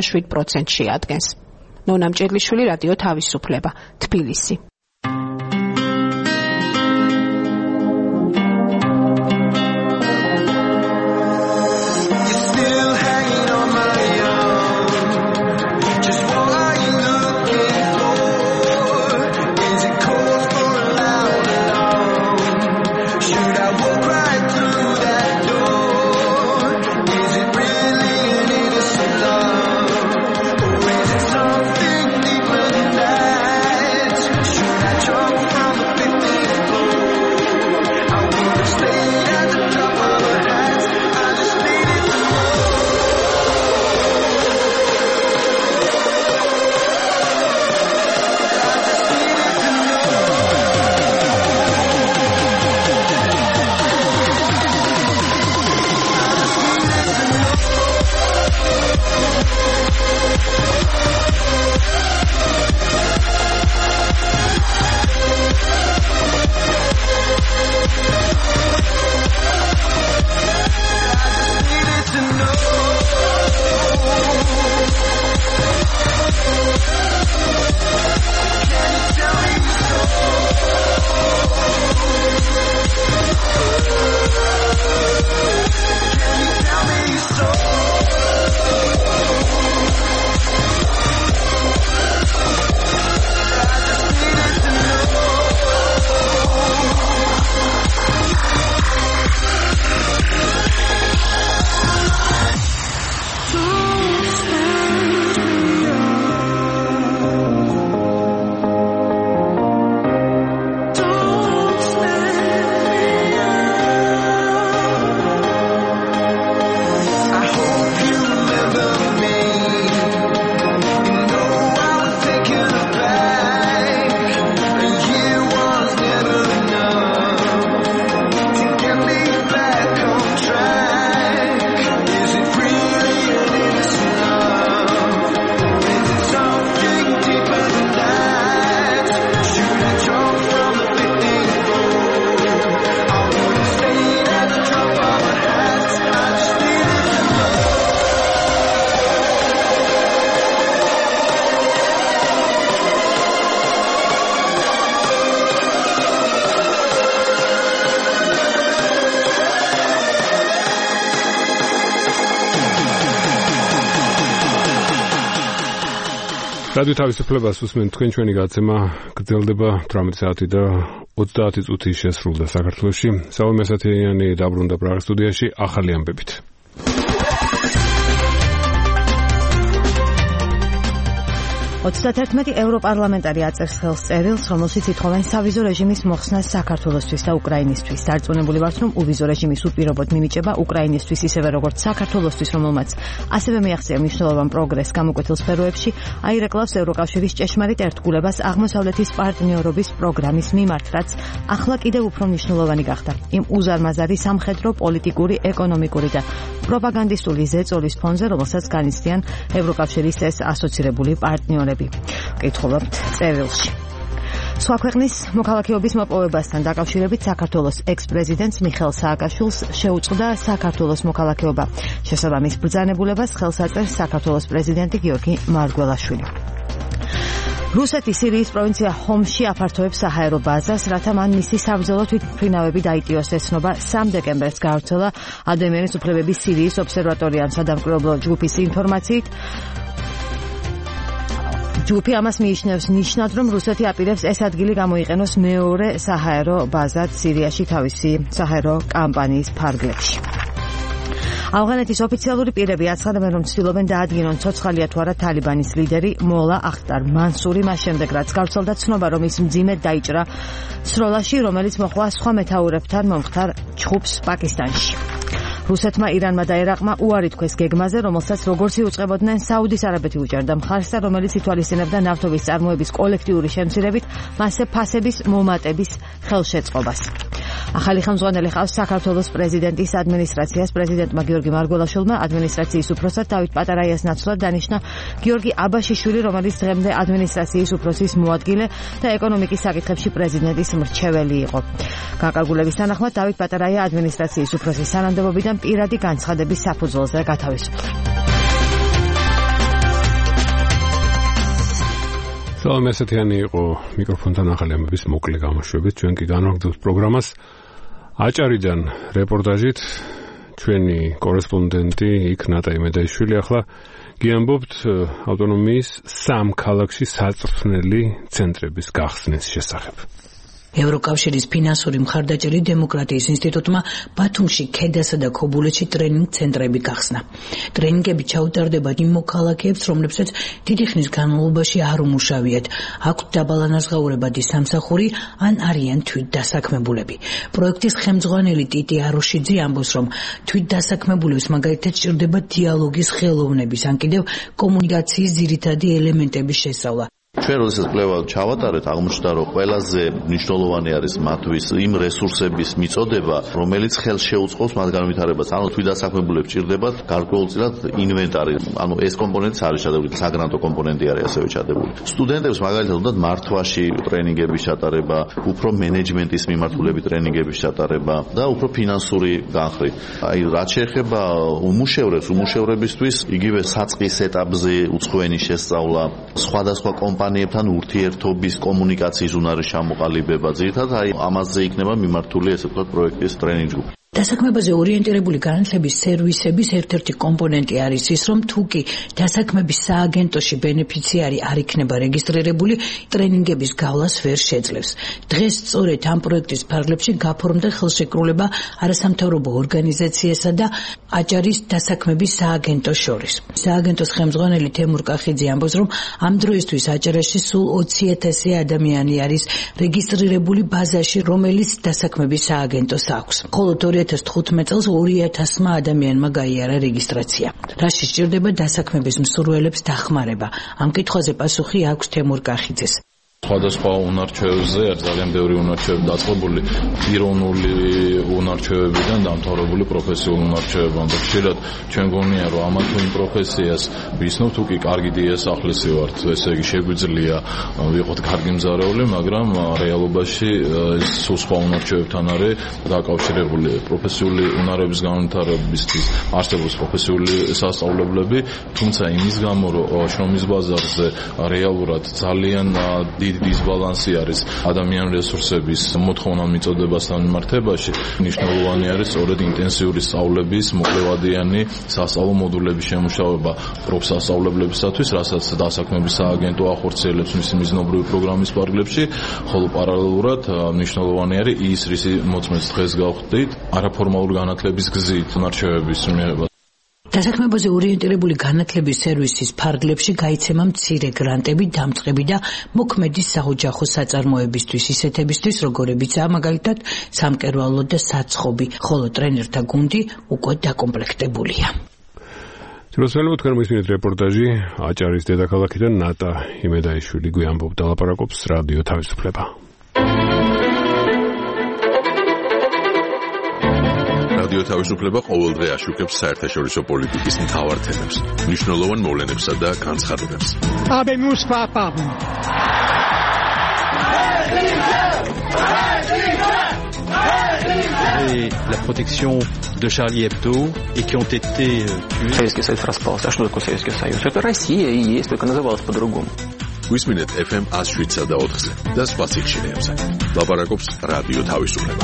Speaker 12: 67% შეადგენს. ნონა მჭედლიშვილი, რადიო თავისუფლება, თბილისი.
Speaker 2: რადიო თავისუფლებას უსმენთ, თქვენ ჩვენი გაცემა გრძელდება 18 საათი და 30 წუთი შესრულდა საქართველოში. საუბრ მესათიანი დაბრუნდა პრაღის სტუდიაში ახალი ამბებით.
Speaker 3: 31 ევროპარლამენტარი აწერს ხელს წერილს, რომელშიც ითხოვენ სავიზო რეჟიმის მოხსნას საქართველოსთვის და უკრაინისთვის. დარწმუნებული ვართ, რომ უვიზო რეჟიმის უპირობოდ მინიჭება უკრაინისთვის ისევე როგორც საქართველოსთვის, რომელმაც ასევე მიაღწია მნიშვნელოვან პროგრესს გამოკვეთილ სფეროებში, აირეკლავს ევროკავშირის ჭეშმარიტ ერთგულებას აღმოსავლეთის პარტნიორობის პროგრამის მიმართ, რაც ახლა კიდევ უფრო მნიშვნელოვანი გახდა. იმ უზარმაზარი სამხედრო, პოლიტიკური, ეკონომიკური და პროპაგანდისტული ზეწოლის ფონზე, რომელსაც განიცდიან ევროკავშირის ეს ასოცირებული პარტნიორები. კითხულობთ წერილში. სხვა ქვეყნის მოქალაქეობის მოპოვებასთან დაკავშირებით საქართველოს ექს-პრეზიდენტს მიხეილ სააკაშვილს შეუწყდა საქართველოს მოქალაქეობა. შესაბამის ბრძანებულებას ხელს აწერს საქართველოს პრეზიდენტი გიორგი მარგველაშვილი. რუსეთი სირიის პროვინცია ჰომსში აფართოებს საჰაერო ბაზას, რათა მან მისი საბრძოლო თვითმფრინავები დაიტიოს. ეცნობა 3 დეკემბერს გავრცელა ადამიანის უფლებების სირიის ობსერვატორიამ სადამკვირვებლო ჯგუფის ინფორმაციით. ჯგუფი ამას მიიჩნევს ნიშნად, რომ რუსეთი აპირებს ეს ადგილი გამოიყენოს მეორე საჰაერო ბაზად სირიაში თავისი საჰაერო კამპანიის ფარგლებში. ავღანეთის ოფიციალური პირები აცხადებენ, რომ ცდილობენ დაადგინონ ცოცხალია თუ არა თალიბანის ლიდერი მოლა ახტარ მანსური, მას შემდეგ რაც გავრცელდა ცნობა, რომ ის მძიმედ დაიჭრა სროლაში, რომელიც მოჰყვა სხვა მეთაურებთან მომხდარ ჩხუბს პაკისტანში. რუსეთმა, ირანმა და ერაყმა უარი თქვეს გეგმაზე, რომელსაც როგორც იუწყებოდნენ საუდის არაბეთი უჭერდა მხარს და რომელიც ითვალისწინებდა ნავთობის წარმოების კოლექტიური შემცირებით მასზე ფასების მომატების ხელშეწყობას. ახალი ხელმძღვანელი ჰყავს საქართველოს პრეზიდენტის ადმინისტრაციას. პრეზიდენტმა გიორგი მარგველაშვილმა ადმინისტრაციის უფროსად დავით პატარაიას ნაცვლად დანიშნა გიორგი აბაშიშვილი, რომელიც დღემდე ადმინისტრაციის უფროსის მოადგილე და ეკონომიკის საკითხებში პრეზიდენტის მრჩეველი იყო. განკარგულების თანახმად დავით პატარაია ადმინისტრაციის უფროსის სანამდებობიდან პირადი განცხადების საფუძველზე გათავისუფლდა.
Speaker 2: სალამ, ესეთიანი იყო მიკროფონთან ახალი ამბების მოკლე გამოშვებით. ჩვენ კი განვაგრძობთ პროგრამას აჭარიდან რეპორტაჟით. ჩვენი კორესპონდენტი იქ ნატაი მედაიშვილი ახლა გიამბობთ ავტონომიის 3 ქალაქში საწვრთნელი ცენტრების გახსნის შესახებ.
Speaker 16: ევროკავშირის ფინანსური მხარდაჭერით დემოკრატიის ინსტიტუტმა ბათუმში, ქედასა და ქობულეთში ტრენინგ ცენტრები გახსნა. ტრენინგები ჩაუტარდება იმ მოქალაქეებს, რომლებსაც დიდი ხნის განმავლობაში არ უმუშავიათ, აქვთ დაბალანაზღაურებადი სამსახური ან არიან თვითდასაქმებულები. პროექტის ხელმძღვანელი ტიტი აროშიძე ამბობს, რომ თვითდასაქმებულებს მაგალითად სჭირდება დიალოგის ხელოვნების, ან კიდევ კომუნიკაციის ძირითადი ელემენტების შესწავლა.
Speaker 17: ჩვენ როდესაც კვლევა ჩავატარეთ, აღმოჩნდა, რომ ყველაზე მნიშვნელოვანი არის მათთვის იმ რესურსების მიწოდება, რომელიც ხელს შეუწყობს მათ განვითარებას. ანუ თვითდასაქმებულებს სჭირდებათ გარკვეულწილად ინვენტარი. ანუ ეს კომპონენტიც არის ჩადებული, საგრანტო კომპონენტი არის ასევე ჩადებული. სტუდენტებს მაგალითად უნდათ მართვაში ტრენინგების ჩატარება, უფრო მენეჯმენტის მიმართულებით ტრენინგების ჩატარება და უფრო ფინანსური განხრით. აი, რაც შეეხება უმუშევრებისთვის, იგივე საწყის ეტაპზე უცხოენის შესწავლა, სხვადასხვა კომპანიებთან ურთიერთობის კომუნიკაციის უნარის ჩამოყალიბება, ძირითადად აი ამაზე იქნება მიმართული ესე ვთქვათ პროექტის ტრენინგ ჯგუფი.
Speaker 16: დასაქმებაზე ორიენტირებული განათლების სერვისების ერთ-ერთი კომპონენტი არის ის, რომ თუ კი დასაქმების სააგენტოში ბენეფიციარი არ იქნება რეგისტრირებული, ტრენინგების გავლას ვერ შეძლებს. დღეს სწორედ ამ პროექტის ფარგლებში გაფორმდა ხელშეკრულება არასამთავრობო ორგანიზაციასა და აჭარის დასაქმების სააგენტოს შორის. სააგენტოს ხელმძღვანელი თემურ კახიძე ამბობს, რომ ამ დროისთვის აჭარაში სულ 20,000 ადამიანი არის რეგისტრირებული ბაზაში, რომელიც დასაქმების სააგენტოს აქვს. ხოლო 2015 წელს 2,000 ადამიანმა გაიარა რეგისტრაცია. რაში სჭირდება დასაქმების მსურველებს დახმარება? ამ კითხვაზე პასუხი აქვს თემურ კახიძეს.
Speaker 18: სხვადასხვა უნარჩვევებზე არის ძალიან ბევრი უნარჩვევები დაწყებული პიროვნული უნარჩვევებიდან დამთავრებული პროფესიული უნარჩვევებამდე. ხშირად ჩვენ გონია რომ ამა თუ იმ პროფესიას ვიცნობ, თუ კი კარგი დიასახლისი ვართ, ესე იგი შეგვიძლია ვიყოთ კარგი მზარეული, მაგრამ რეალობაში ეს სულ სხვა უნარჩვევებთან არის დაკავშირებული. პროფესიული უნარების განვითარებისთვის არსებობს პროფესიული სასწავლებლები, თუმცა იმის გამო რომ შრომის ბაზარზე რეალურად ძალიან დიდი დისბალანსი არის ადამიანური რესურსების მოთხოვნა მიწოდებასთან მიმართებაში, მნიშვნელოვანი არის სწორედ ინტენსიური სწავლების მოკლევადიანი სასწავლო მოდულების შემუშავება პროფსასწავლებლებისათვის, რასაც დასაქმების სააგენტო ახორციელებს მისი მიზნობრივი პროგრამის ფარგლებში, ხოლო პარალელურად მნიშვნელოვანი არის ის, რისი მოწმეც დღეს გავხდით, არაფორმალური განათლების გზით უნარჩვევების მიღება.
Speaker 16: დასაქმებაზე ორიენტირებული განათლების სერვისის ფარგლებში გაიცემა მცირე გრანტები, დამწყები და მოქმედი საოჯახო საწარმოებისთვის, ისეთებისთვის, როგორებიცაა მაგალითად სამკერვალო და საცხობი, ხოლო ტრენერთა გუნდი უკვე დაკომპლექტებულია.
Speaker 2: Რუსელო თქვენ მოისმინეთ რეპორტაჟი აჭარის დედაქალაქიდან ნატა იმედაიშვილი გვიანბობდა ლაპარაკობს რადიო თავისუფლება.
Speaker 1: რადიო თავისუფლება ყოველდღე აშუქებს საერთაშორისო პოლიტიკის მთავარ თემებს, მნიშვნელოვან მოვლენებსა და განცხადებებს.
Speaker 19: La protection de Charlie Hebdo et qui ont été tués.
Speaker 20: Советский Союз распался. А что такое Советский Союз? Это Россия и есть, только называлась по-другому.
Speaker 1: Висминет FM 107.4-ზე და სხვა სიგნალებზე. ლაპარაკობს რადიო თავისუფლება.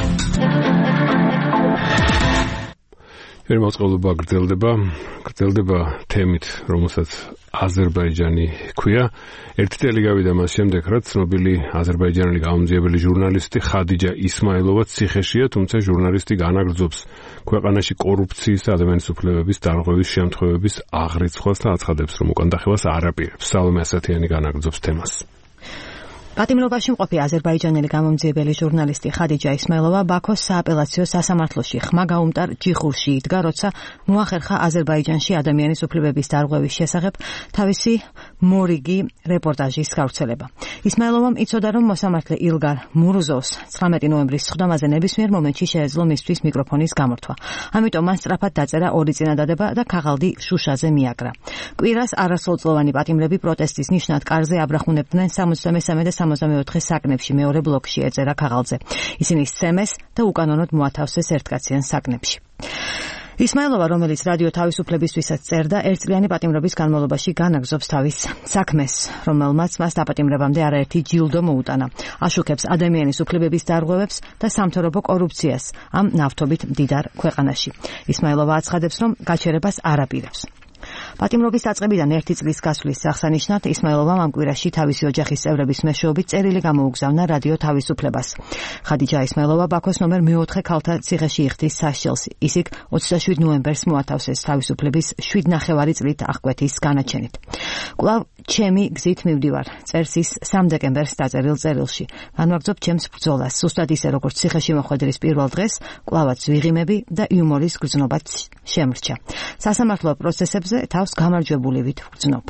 Speaker 2: მოწყობილობა გრძელდება თემით, რომელსაც აზერბაიჯანი ქვია. ერთი წელი გავიდა მას შემდეგ, რაც ცნობილი აზერბაიჯანელი გამომძიებელი ჟურნალისტი ხადიჯა ისმაილოვა ციხეშია, თუმცა ჟურნალისტი განაგრძობს ქვეყანაში კორუფციის და ადამიანის უფლებების დარღვევის შემთხვევების აღრიცხვას და აცხადებს, რომ უკან დახევას არ აპირებს. სალომე ასათიანი განაგრძობს თემას.
Speaker 3: პატიმრობაში მყოფი აზერბაიჯანელი გამომძიებელი ჟურნალისტი ხადიჯა ისმაილოვა ბაქოს სააპელაციო სასამართლოში ხმა გაუმტარ ჯიხურში იდგა, როცა მოახერხა აზერბაიჯანში ადამიანის უფლებების დარღვევის შესახებ თავისი მორიგი რეპორტაჟის გავრცელება. ისმაილოვამ იცოდა, რომ მოსამართლე ილგარ მურუზოვს 19 ნოემბრის სხდომაზე ნებისმიერ მომენტში შეეძლო მისთვის მიკროფონის გამორთვა. ამიტომ მან სწრაფად დაწერა ორი წინადადება და ქაღალდი შუშაზე მიაკრა. კვირას არასრულწლოვანი პატიმრები პროტესტის ნიშნად კარზე აბრახუნებდნენ 63 და 64 საკნებში მეორე ბლოკში ეწერა ქაღალდზე. ისინი სცემეს და უკანონოდ მოათავსეს ერთკაციან საკნებში. ისმაილოვა, რომელიც რადიო თავისუფლებისთვისაც წერდა, ერთწლიანი პატიმრობის განმავლობაში განაგრძობს თავის საქმეს, რომელმაც მას დაპატიმრებამდე არაერთი ჯილდო მოუტანა. აშუქებს ადამიანის უფლებების დარღვევებს და სამთავრობო კორუფციას ამ ნავთობით მდიდარ ქვეყანაში. ისმაილოვა აცხადებს, რომ გაჩერებას არ აპირებს. პატიმრობის დაწყებიდან 1 წლის გასვლის აღსანიშნად ისმაილოვამ ამ კვირაში თავისი ოჯახის წევრების მეშვეობით წერილი გამოუგზავნა რადიო თავისუფლებას. ხადიჯა ისმაილოვა ბაქოს ნომერ 4 ქალთა ციხეში იხდის სასჯელს. ის იქ 27 ნოემბერს მოათავსეს თავისუფლების 7.5 წლით აღკვეთის განაჩენით. კვლავ ჩემი გზით მივდივარ, წერს ის 3 დეკემბერს დაწერილ წერილში. განვაგრძობ ჩემს ბრძოლას, სუსტად ისე როგორც ციხეში მოხვედრის პირველ დღეს, კვლავაც ვიღიმები და იუმორის გრძნობაც შემრჩა. სასამართლო პროცესებზე თავს გამარჯვებულივით ვგრძნობ.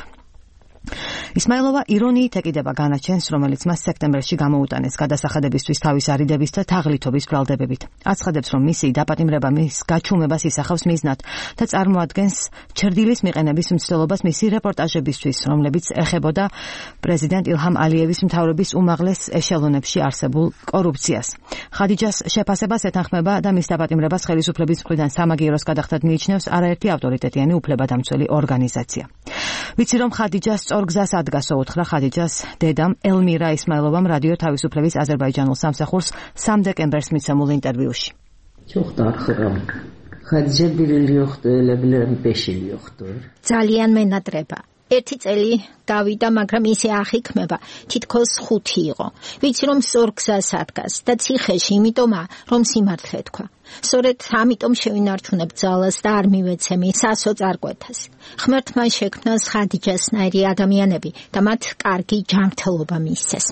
Speaker 3: ისმაილოვა ირონიით ეკიდება განაჩენს, რომელიც მას სექტემბერში გამოუტანეს გადასახადებისთვის თავის არიდების და თაღლითობის ბრალდებებით. აცხადებს, რომ მისი დაპატიმრება მის გაჩუმებას ისახავს მიზნად და წარმოადგენს ჩრდილის მიყენების მცდელობას მისი რეპორტაჟებისთვის, რომლებიც ეხებოდა პრეზიდენტ ილჰამ ალიევის მთავრობის უმაღლეს ეშელონებში არსებულ კორუფციას. ხადიჯას შეფასებას ეთანხმება და მის დაპატიმრებას ხელისუფლების მხრიდან სამაგიეროს გადახდად მიიჩნევს არაერთი ავტორიტეტიანი უფლებადამცველი ორგანიზაცია. ვიცი, რომ ხადიჯას სწორ გზას ადგასო, უთხრა ხადიჯას დედამ ელმირა ისმაილოვამ რადიო თავისუფლების აზერბაიჯანულ სამსახურს 3 დეკემბერს მიცემულ ინტერვიუში.
Speaker 21: ძალიან მენატრება. ერთი წელი გავიდა, მაგრამ ისე აღიქმება, თითქოს 5 იყო. ვიცი, რომ სწორ გზას ადგას და ციხეში, იმიტომა, რომ სიმართლე თქვა. სწორედ ამიტომ შევინარჩუნებ ძალას და არ მივეცემი სასო წარკვეთას. ღმერთმა შექმნა ხადიჯასნაირი ადამიანები და მათ კარგი ჯანმრთელობა მისცეს.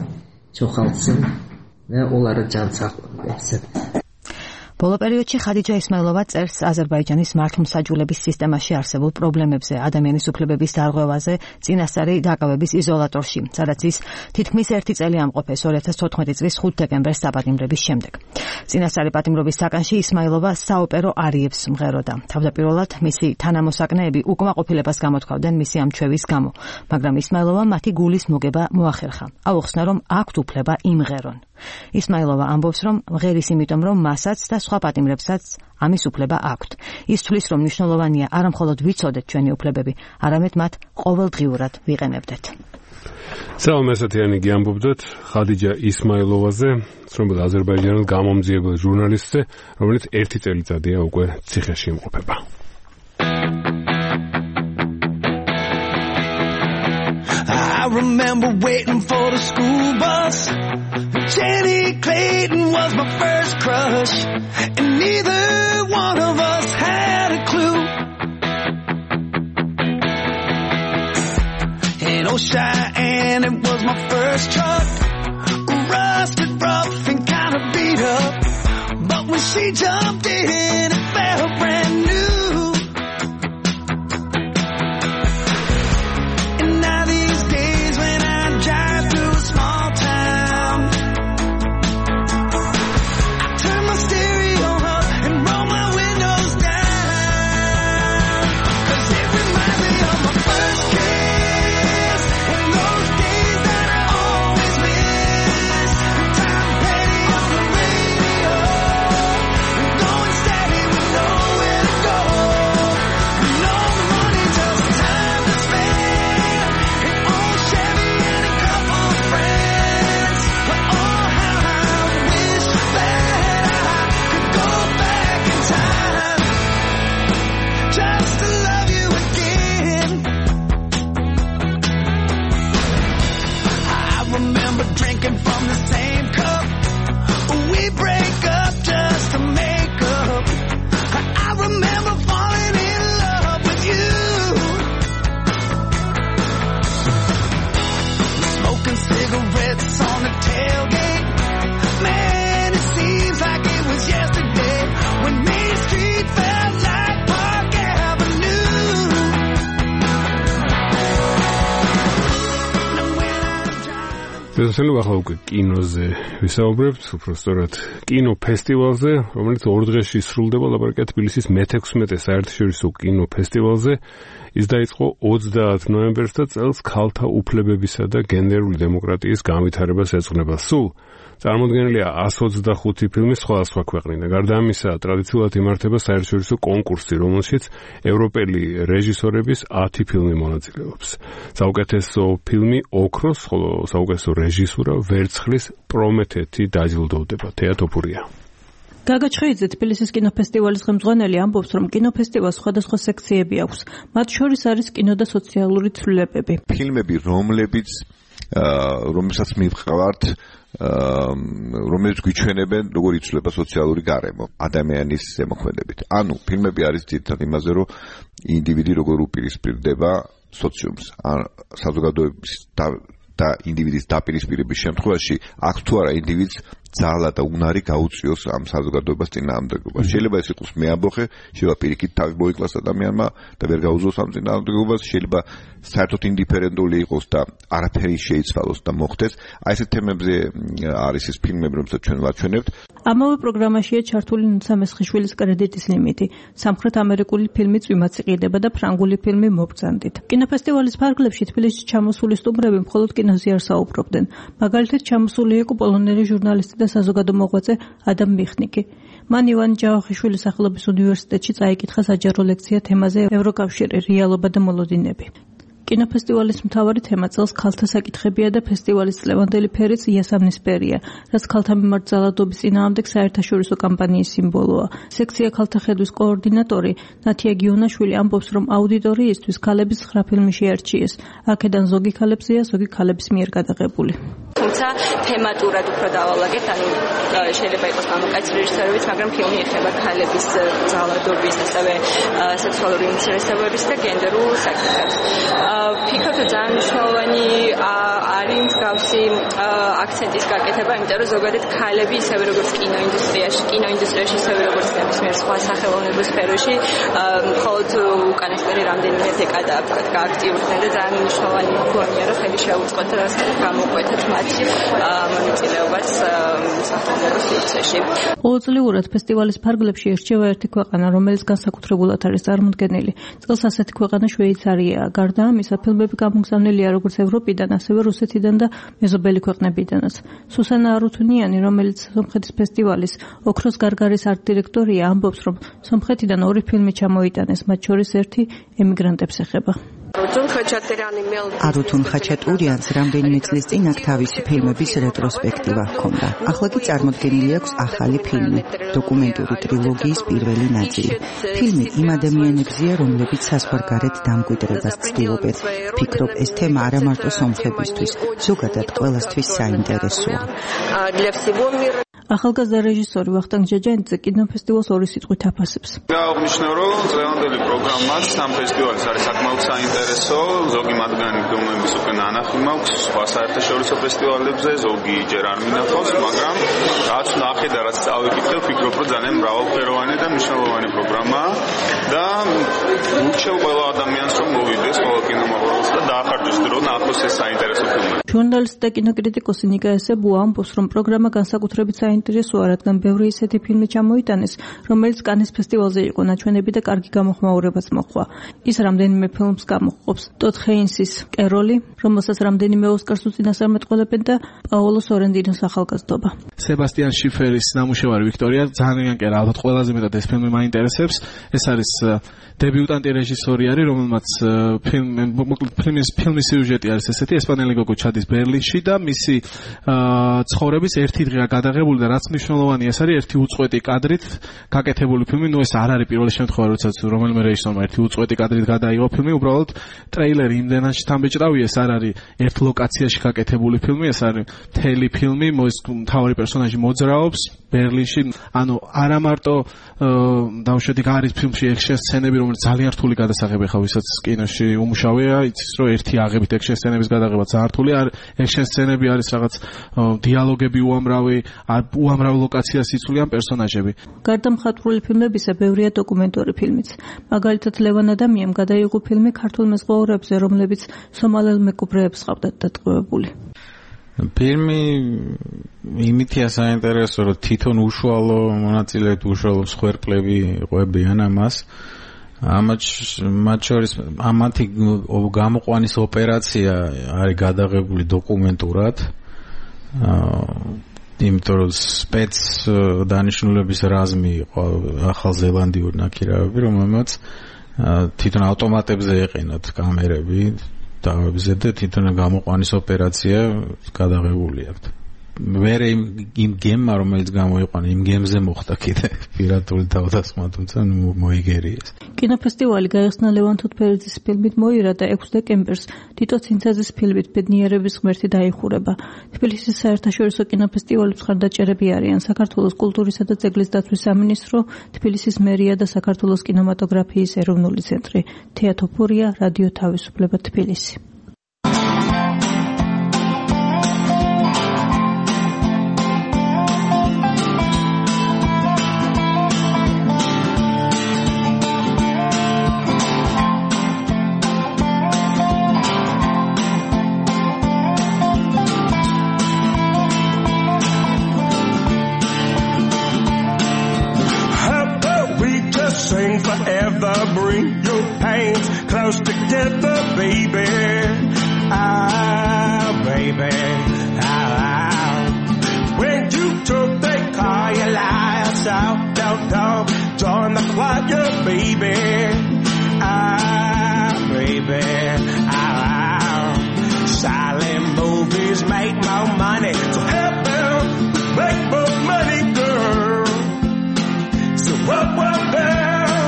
Speaker 21: ბოლო პერიოდში ხადიჯა ისმაილოვა წერს აზერბაიჯანის მართლმსაჯულების სისტემაში არსებულ პრობლემებზე, ადამიანის უფლებების დარღვევაზე, წინასწარი დაკავების იზოლატორში, სადაც ის თითქმის 1 წელი ამყოფეს 2014 წლის 5 დეკემბერს დაპატიმრების შემდეგ. წინასწარი პატიმრობის საკანში ისმაილოვა საოპერო არიებს მღეროდა. თავდაპირველად მისი თანამოსაკნეები უკმაყოფილებას გამოთქვავდნენ მისი ამჩევის გამო, მაგრამ ისმაილოვამ მათი გულის მოგება მოახერხა. აუხსნა, რომ აქვთ უფლება იმღერონ. ისმაილოვა ამბობს, რომ მღერის იმიტომ, რომ მასაც და სხვა პატიმრებსაც ამის უფლება აქვთ. ის თვლის, რომ მნიშვნელოვანია არა მხოლოდ ვიცოდეთ ჩვენი უფლებები, არამედ მათ ყოველდღიურად ვიყენებდეთ.
Speaker 2: სალომე ასათიანი გიამბობდათ ხადიჯა ისმაილოვაზე, ცნობილ აზერბაიჯანელ გამომძიებელ ჟურნალისტზე, რომელიც 1 წელიწადია უკვე ციხეში იმყოფება.
Speaker 11: I remember waiting for the school bus. Jenny Clayton was my first crush, and neither one of us had a clue. no Cheyenne, it was my first truck. Rusted, rough, and kind of beat up. But when she jumped in, it felt brand new. And now these days when I drive through a small town, I turn my stereo up and roll my windows down. 'Cause it reminds me of my first kiss and those days that I always miss. Tom Petty on the radio, going steady with nowhere to go. No money, just time to spend. An old Chevy and a couple of friends. But oh, how I wish that I could go back in time, just to love you again. I remember drinking from the same cup. We break up just to make up. I remember falling in love with you. Smoking cigarettes on the tailgate. Man, it seems like it was yesterday when Main Street felt like Park Avenue.
Speaker 2: შესაძლოა ახლა უკვე კინოზე ვისაუბრებთ, უბრალოდ კინოფესტივალზე, რომელიც 2 დღეში სრულდება, ლაპარაკია თბილისის მე-16 საერთაშორისო კინოფესტივალზე. ის დაიწყო 30 ნოემბერს და წელს ქალთა უფლებებისა და გენდერული დემოკრატიის განვითარებას ეძღვნება. სულ წარმოდგენილია 125 ფილმი სხვადასხვა ქვეყნიდან. გარდა ამისა, ტრადიციულად იმართება საერთაშორისო კონკურსი, რომელშიც ევროპელი რეჟისორების 10 ფილმი მონაწილეობს. საუკეთესო ფილმი ოქროს, ხოლო საუკეთესო რეჟისურა ვერცხლის პრომეთეთი დაჯილდოვდება. თეატოფურია.
Speaker 6: გაგაჩხეიძე თბილისის კინოფესტივალის ხელმძღვანელი ამბობს, რომ კინოფესტივალს სხვადასხვა სექციები აქვს. მათ შორის არის კინო და სოციალური ცვლილებები.
Speaker 22: ფილმები, რომელსაც მივყავართ, რომელიც გვიჩვენებენ, როგორ იცვლება სოციალური გარემო ადამიანის ზემოქმედებით. ანუ ფილმები არის ძირითადად იმაზე, რომ ინდივიდი როგორ უპირისპირდება სოციუმს, საზოგადოების და ინდივიდის დაპირისპირების შემთხვევაში აქვს თუ არა ინდივიდს ძალა და უნარი გაუწიოს ამ საზოგადოებას წინააღმდეგობას. შეიძლება ეს იყოს მეამბოხე, შეიძლება პირიქით თავი მოიკლას ადამიანმა და ვერ გაუძლოს ამ წინააღმდეგობას, შეიძლება საერთოდ ინდიფერენტული იყოს და არაფერი შეიცვალოს და მოხდეს. აი ესეთ თემებზე არის ეს ფილმები, რომელსაც ჩვენ ვაჩვენებთ.
Speaker 6: ამავე პროგრამაშია ჩართული ნუცა მესხიშვილის კრედიტის ლიმიტი. სამხრეთ ამერიკული ფილმიც ვიმაც იყიდება და ფრანგული ფილმი მობრძანდით. კინოფესტივალის ფარგლებში თბილისში ჩამოსული სტუმრები მხოლოდ კინოზე არ საუბრობდნენ. მაგალითად ჩამოსული იყო პოლონელი ჟურნალისტი და საზოგადო მოღვაწე ადამ მიხნიკი. მან ივან ჯავახიშვილის სახელობის უნივერსიტეტში წაიკითხა საჯარო ლექცია თემაზე ევროკავშირი, რეალობა და მოლოდინები. კინოფესტივალის მთავარი თემა წელს ქალთა საკითხებია და ფესტივალის წლევანდელი ფერიც იასამნისფერია, რაც ქალთა მიმართ ძალადობის წინააღმდეგ საერთაშორისო კამპანიის სიმბოლოა. სექცია ქალთა ხედვის კოორდინატორი ნათია გიუნაშვილი ამბობს, რომ აუდიტორიისთვის ქალების 9 ფილმი შეარჩიეს. აქედან ზოგი ქალებზეა, ზოგი ქალების მიერ გადაღებული.
Speaker 23: თუმცა თემატურად უფრო დავალაგეთ, ანუ შეიძლება იყოს მამაკაცი რეჟისორებიც, მაგრამ ფილმი ეხება ქალების ძალადობის, ასევე სექსუალური უმცირესობების და გენდერულ საკითხებს. ფიქრობ, რომ ძალიან მნიშვნელოვანი არის მსგავსი აქცენტის გაკეთება, იმიტომ რომ ზოგადად ქალები ისევე როგორც კინოინდუსტრიაში, ისევე როგორც ნებისმიერ სხვა სახელოვნებო სფეროში, მხოლოდ უკანასკნელი რამდენიმე დეკადაა გააქტიურდნენ და ძალიან მნიშვნელოვანი მოგონია, რომ ხელი შეუწყოთ და გამოყვეთოთ მათი მონაწილეობას სახელმწიფო სივრცეში.
Speaker 6: ყოველწლიურად ფესტივალის ფარგლებში ერჩევა ერთი ქვეყანა, რომელიც განსაკუთრებულად არის წარმოდგენილი. წელს ასეთი ქვეყანა შვეიცარიაა. გარდა ამისა, ფილმები გამოგზავნილია როგორც ევროპიდან, ასევე რუსეთიდან და მეზობელი ქვეყნებიდანაც. სუსანა არუთუნიანი, რომელიც სომხეთის ფესტივალის ოქროს გარგარის არტ-დირექტორია, ამბობს, რომ სომხეთიდან 2 ფილმი ჩამოიტანეს, მათ შორის ერთი ემიგრანტებს ეხება.
Speaker 24: არუთუნ ხაჩატურიანს რამდენიმე წლის წინ აქ თავისი ფილმების რეტროსპექტივა ჰქონდა. ახლა კი წარმოდგენილი აქვს ახალი ფილმი, დოკუმენტური ტრილოგიის პირველი ნაწილი. ფილმი იმ ადამიანებზეა, რომლებიც საზღვარგარეთ დამკვიდრებას ცდილობენ. ფიქრობ, ეს თემა არა მარტო სომხებისთვის, ზოგადად ყველასთვის საინტერესოა.
Speaker 6: ახალგაზრდა რეჟისორი ვახტანგ ჯაჯანიძე კინოფესტივალს ორი სიტყვით აფასებს.
Speaker 4: აღნიშნო, რომ დღევანდელი პროგრამაც სამ ფესტივალის არის საკმაოდ საინტერესო, ზოგი მათგანი ფილმების უკვე ნანახი მაქვს, სხვა საერთაშორისო ფესტივალებზე, ზოგი ჯერ არ მინახავს, მაგრამ რაც ნახე და რაც წავიკითხე, ვფიქრობ, რომ ძალიან მრავალფეროვანი და მნიშვნელოვანი პროგრამაა და ურჩევ ყველა ადამიანს, რომ მოვიდეს ყველა კინომოღალს და დაახარჯოს დრო ნახოს ეს საინტერესო ფილმები.
Speaker 6: ჟურნალისტი და კინოკრიტიკოსი ნიკა ესებუა ამბობს, რომ პროგრამა განსაკუთრებით საინტერესოა, რადგან ბევრი ისეთი ფილმი ჩამოიტანეს, რომელიც კანის ფესტივალზე იყო ნაჩვენები და კარგი გამოხმაურებაც მოჰყვა. ის რამდენიმე ფილმს გამოჰყოფს. ტოდ ჰეინსის კეროლი, რომელსაც რამდენიმე ოსკარს უწინასწარმეტყველებენ და პაოლო სორენტინოს ახალგაზრდობა.
Speaker 7: სებასტიან შიფერის ნამუშევარი ვიქტორია ძალიან კი ალბათ ყველაზე მეტად ეს ფილმი მაინტერესებს. ეს არის დებიუტანტი რეჟისორი არის, რომელმაც ფილმის სიუჟეტი არის ესეთი, ესპანელი გოგო ჩადის ბერლინში და მისი ცხოვრების ერთი დღეა გადაღებული და რაც მნიშვნელოვანია, ეს არის ერთი უწყვეტი კადრით გაკეთებული ფილმი. ნუ ეს არ არის პირველი შემთხვევა, როდესაც რომელიმე რეჟისორმა ერთი უწყვეტი კადრით გადაიღო ფილმი, უბრალოდ ტრეილერი იმდენად შთამბეჭდავია, ეს არ არის ერთ ლოკაციაში გაკეთებული ფილმი, ეს არის მთელი ფილმი, მთავარი პერსონაჟი მოძრაობს ბერლინში, ანუ არა მარტო დავუშვათ არის ფილმში ექშენ სცენები, რომელიც ძალიან რთული გადასაღები ხა ვისაც კინოში უმუშავეა, იცის რომ ერთი აღებით ექშენ სცენების გადაღება ძალიან რთული არის, ექშენ სცენები არის რაღაც დიალოგები უამრავ ლოკაციას იცვლიან პერსონაჟები.
Speaker 6: გარდა მხატვრული ფილმებისა, ბევრია დოკუმენტური ფილმიც. მაგალითად, ლევან ადამიანს გადაიღო ფილმი ქართულ მეზღვაურებზე, რომლებიც სომალელ მეკობრეებს ყავდათ დატყვევებული.
Speaker 18: ფილმი იმითია საინტერესო, რომ თვითონ უშუალო მონაწილეებით უშუალო მსხვერპლები ყვებიან ამას. მათ შორის ამათი გამოყვანის ოპერაცია არის გადაღებული დოკუმენტურად. იმიტომ რომ სპეც დანიშნულების რაზმი იყო ახალზელანდიური ნაკირავები, რომელმაც თვითონ ავტომატებზე ეყენათ კამერები დავებზე და თვითონ გამოყვანის ოპერაცია გადაღებული აქვს. მერე იმ გემმა, რომელიც გამოიყვანა, იმ გემზე მოხდა კიდე პირატული თავდასხმა, თუმცა მოიგერიეს.
Speaker 6: კინოფესტივალი გაიხსნა ლევან თუთფერიძის ფილმით მოირა და 6 დეკემბერს თიტო ცინცაძის ფილმით ბედნიერების ღმერთი დაიხურება. თბილისის საერთაშორისო კინოფესტივალის მხარდაჭერები არიან საქართველოს კულტურისა და ძეგლის დაცვის სამინისტრო, თბილისის მერია და საქართველოს კინემატოგრაფიის ეროვნული ცენტრი. თეატოფურია, რადიო თავისუფლება თბილისი.
Speaker 9: Bring your hands close together, baby. Ah, baby. Ah. When you took the car, you lights out, down, join the choir, baby. Ah, baby. Ah. Silent movies make more money, so help them make more money, girl. So what, girl?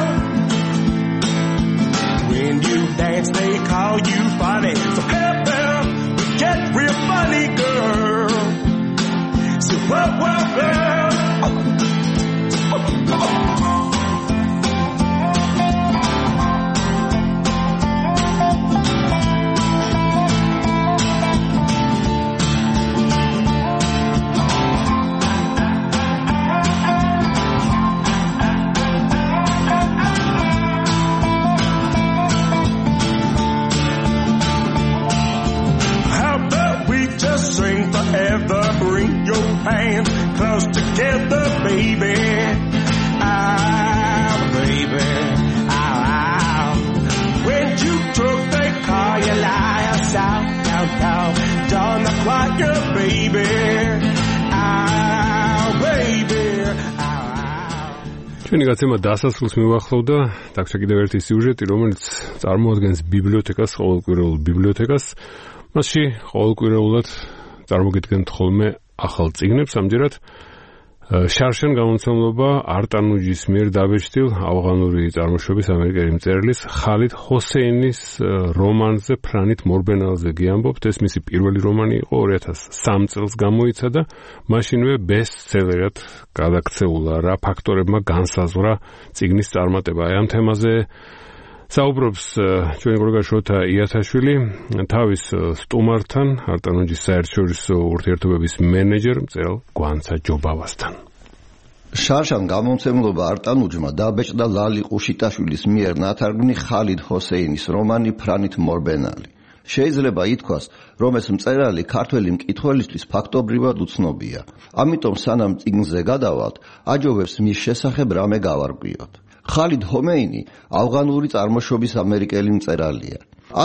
Speaker 9: When you dance, they call you funny. So help them, we get real funny, girl. So what, girl? Bring your hands close together, baby. Ah, baby. Ah, when you took the car, you lights out, down the choir, baby. Ah, baby.
Speaker 2: ჩვენი გაცემა დასასრულს მივახლოვდა, დაგჭა კიდევ ერთი სიუჟეტი, რომელიც წარმოადგენს ბიბლიოთეკას, ყოველკვირეულ ბიბლიოთეკას. მასში ყოველკვირეულად წარმოგიდგენთ ხოლმე ახალ წიგნებს, ამჯერად შარშან გამომცემლობა არტანუჯის მიერ დაბეჭდილ ავღანური წარმოშობის ამერიკელი მწერლის ხალიდ ჰოსეინის რომანზე ფრანით მორბენალზე გიამბობთ. ეს მისი პირველი რომანი იყო, 2003 წელს გამოიცა და მაშინვე ბესტსელერად გადაქცეულა. რა ფაქტორებმა განსაზღვრა წიგნის წარმატება? ამ თემაზე საუბრობს ჩვენი კოლეგა შოთა იათაშვილი თავის სტუმართან, არტანუჯის საერთაშორისო ურთიერთობების მენეჯერ მწერალ გვანცა ჯობავასთან.
Speaker 8: შარშან გამომცემლობა არტანუჯმა დაბეჭდა ლალი ყუშიტაშვილის მიერ ნათარგმნი ხალიდ ჰოსეინის რომანი ფრანით მორბენალი. შეიძლება ითქვას, რომ ეს მწერალი ქართველი მკითხველისთვის ფაქტობრივად უცნობია. ამიტომ სანამ წიგნზე გადავალთ, აჯობებს მის შესახებ რამე გავარკვიოთ. ხალიდ ჰოსეინი ავღანური წარმოშობის ამერიკელი მწერალია.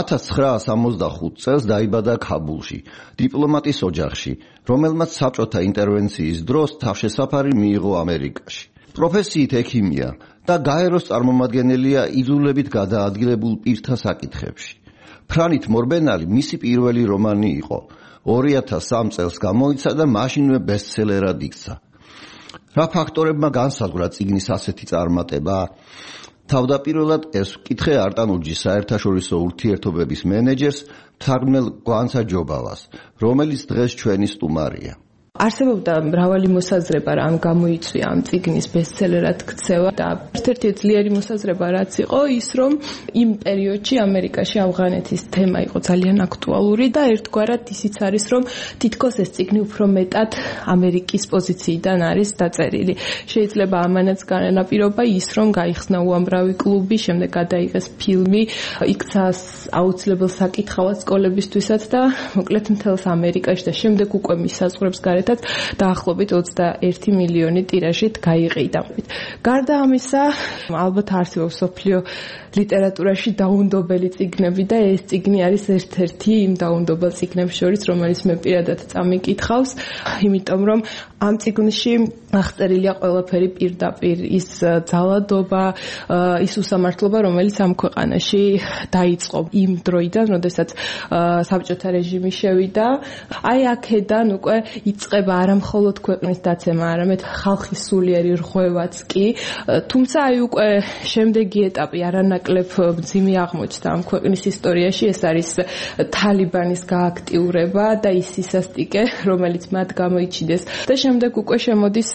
Speaker 8: 1965 წელს დაიბადა ქაბულში, დიპლომატის ოჯახში, რომელმაც საბჭოთა ინტერვენციის დროს თავშესაფარი მიიღო ამერიკაში. პროფესიით ექიმია და გაეროს წარმომადგენელია იძულებით გადაადგილებულ პირთა საკითხებში. ფრანით მორბენალი მისი პირველი რომანი იყო. 2003 წელს გამოიცა და მაშინვე ბესტსელერად იქცა. რა ფაქტორებმა განსაზღვრა წიგნის ასეთი წარმატება? თავდაპირველად ეს ვკითხე არტანუჯის საერთაშორისო ურთიერთობების მენეჯერს მთარგმნელ გვანცა ჯობავას, რომელიც დღეს ჩვენი სტუმარია.
Speaker 10: არსებობდა მრავალი მოსაზრება, რამ გამოიწვია ამ წიგნის ბესტსელერად ქცევა და ერთ-ერთი ძლიერი მოსაზრება რაც იყო ის, რომ იმ პერიოდში ამერიკაში ავღანეთის თემა იყო ძალიან აქტუალური და ერთგვარად ისიც არის, რომ თითქოს ეს წიგნი უფრო მეტად ამერიკის პოზიციიდან არის დაწერილი. შეიძლება ამანაც განაპირობა ის, რომ გაიხსნა უამრავი კლუბი, შემდეგ გადაიღეს ფილმი, იქცა აუცილებელ საკითხავად სკოლებისთვისაც და მოკლედ მთელს ამერიკაში და შემდეგ უკვე მის საზღვრებს გარეთ დაახლოებით 21 მილიონი ტირაჟით გაიყიდა. გარდა ამისა, ალბათ არსებობს მსოფლიო ლიტერატურაში დაუნდობელი წიგნები და ეს წიგნი არის ერთ-ერთი იმ დაუნდობელ წიგნებს შორის, რომელიც მე პირადად წამიკითხავს, იმიტომ რომ ამ წიგნში აღწერილია ყველაფერი პირდაპირ, ის ძალადობა, ის უსამართლობა, რომელიც ამ ქვეყანაში დაიწყო იმ დროიდან, როდესაც საბჭოთა რეჟიმი შევიდა. აი აქედან უკვე იწყება არა მხოლოდ ქვეყნის დაცემა, არამედ ხალხის სულიერი რღვევაც კი. თუმცა აი უკვე შემდეგი ეტაპი არანაკლებ მძიმე აღმოჩნდა ამ ქვეყნის ისტორიაში, ეს არის თალიბანის გააქტიურება და ის სისასტიკე, რომელიც მათ გამოიჩინეს და შემდეგ უკვე შემოდის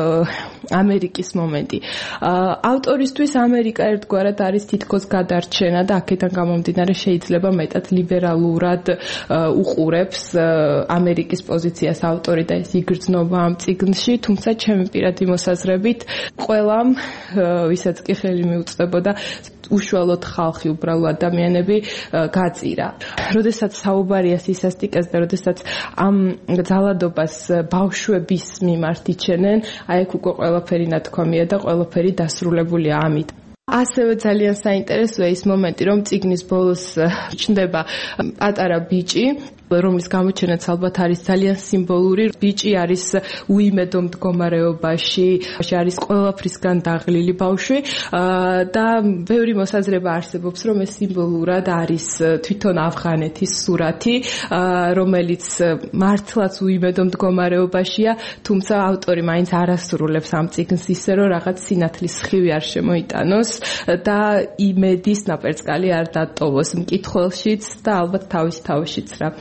Speaker 10: ამერიკის მომენტი. ავტორისთვის ამერიკა ერთგვარად არის თითქოს გადარჩენა და აქედან გამომდინარე შეიძლება მეტად ლიბერალურად უყურებს ამერიკის პოზიციას ავტორი და ეს იგრძნობა ამ წიგნში, თუმცა ჩემი პირადი მოსაზრებით ყველამ, ვისაც კი ხელი მიუწვდებოდა უშუალოდ ხალხი, უბრალო ადამიანები გაწირა. როდესაც საუბარია სისასტიკეს და როდესაც ამ ძალადობას ბავშვების მიმართ იჩენენ, აი აქ უკვე ყველაფერი ნათქვამია და ყველაფერი დასრულებულია ამით. ასევე ძალიან საინტერესოა ის მომენტი, რომ წიგნის ბოლოს ჩნდება პატარა ბიჭი, რომლის გამოჩენაც ალბათ არის ძალიან სიმბოლური. ბიჭი არის უიმედო მდგომარეობაში, არის ყველაფრისგან დაღლილი ბავშვი და ბევრი მოსაზრება არსებობს, რომ ეს სიმბოლურად არის თვითონ ავღანეთის სურათი, რომელიც მართლაც უიმედო მდგომარეობაშია, თუმცა ავტორი მაინც არასრულებს ამ წიგნს ისე, რომ რაღაც სინათლის ხივი არ შემოიტანოს და იმედის ნაპერწკალი არ დატოვოს მკითხველშიც და ალბათ თავის თავშიც რა.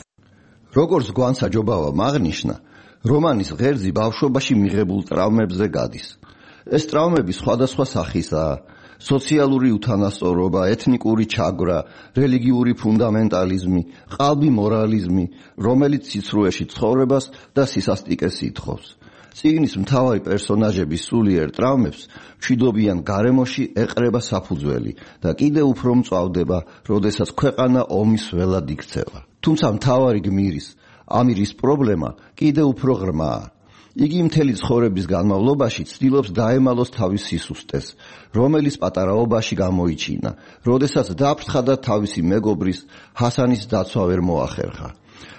Speaker 8: როგორც გვანცა ჯობავა აღნიშნა, რომანის ღერძი ბავშვობაში მიღებულ ტრავმებზე გადის. ეს ტრავმები სხვადასხვა სახისაა: სოციალური უთანასწორობა, ეთნიკური ჩაგვრა, რელიგიური ფუნდამენტალიზმი, ყალბი მორალიზმი, რომელიც სიცრუეში ცხოვრებას და სისასტიკეს ითხოვს. წიგნის მთავარი პერსონაჟების სულიერ ტრავმებს მშვიდობიან გარემოში ეყრება საფუძველი და კიდევ უფრო მწვავდება, როდესაც ქვეყანა ომის ველად იქცევა. თუმცა მთავარი გმირის, ამირის პრობლემა კიდევ უფრო ღრმაა. იგი მთელი ცხოვრების განმავლობაში ცდილობს დაემალოს თავის სისუსტეს, რომელიც პატარაობაში გამოიჩინა, როდესაც დაფრთხა და თავისი მეგობრის ჰასანის დაცვა ვერ მოახერხა.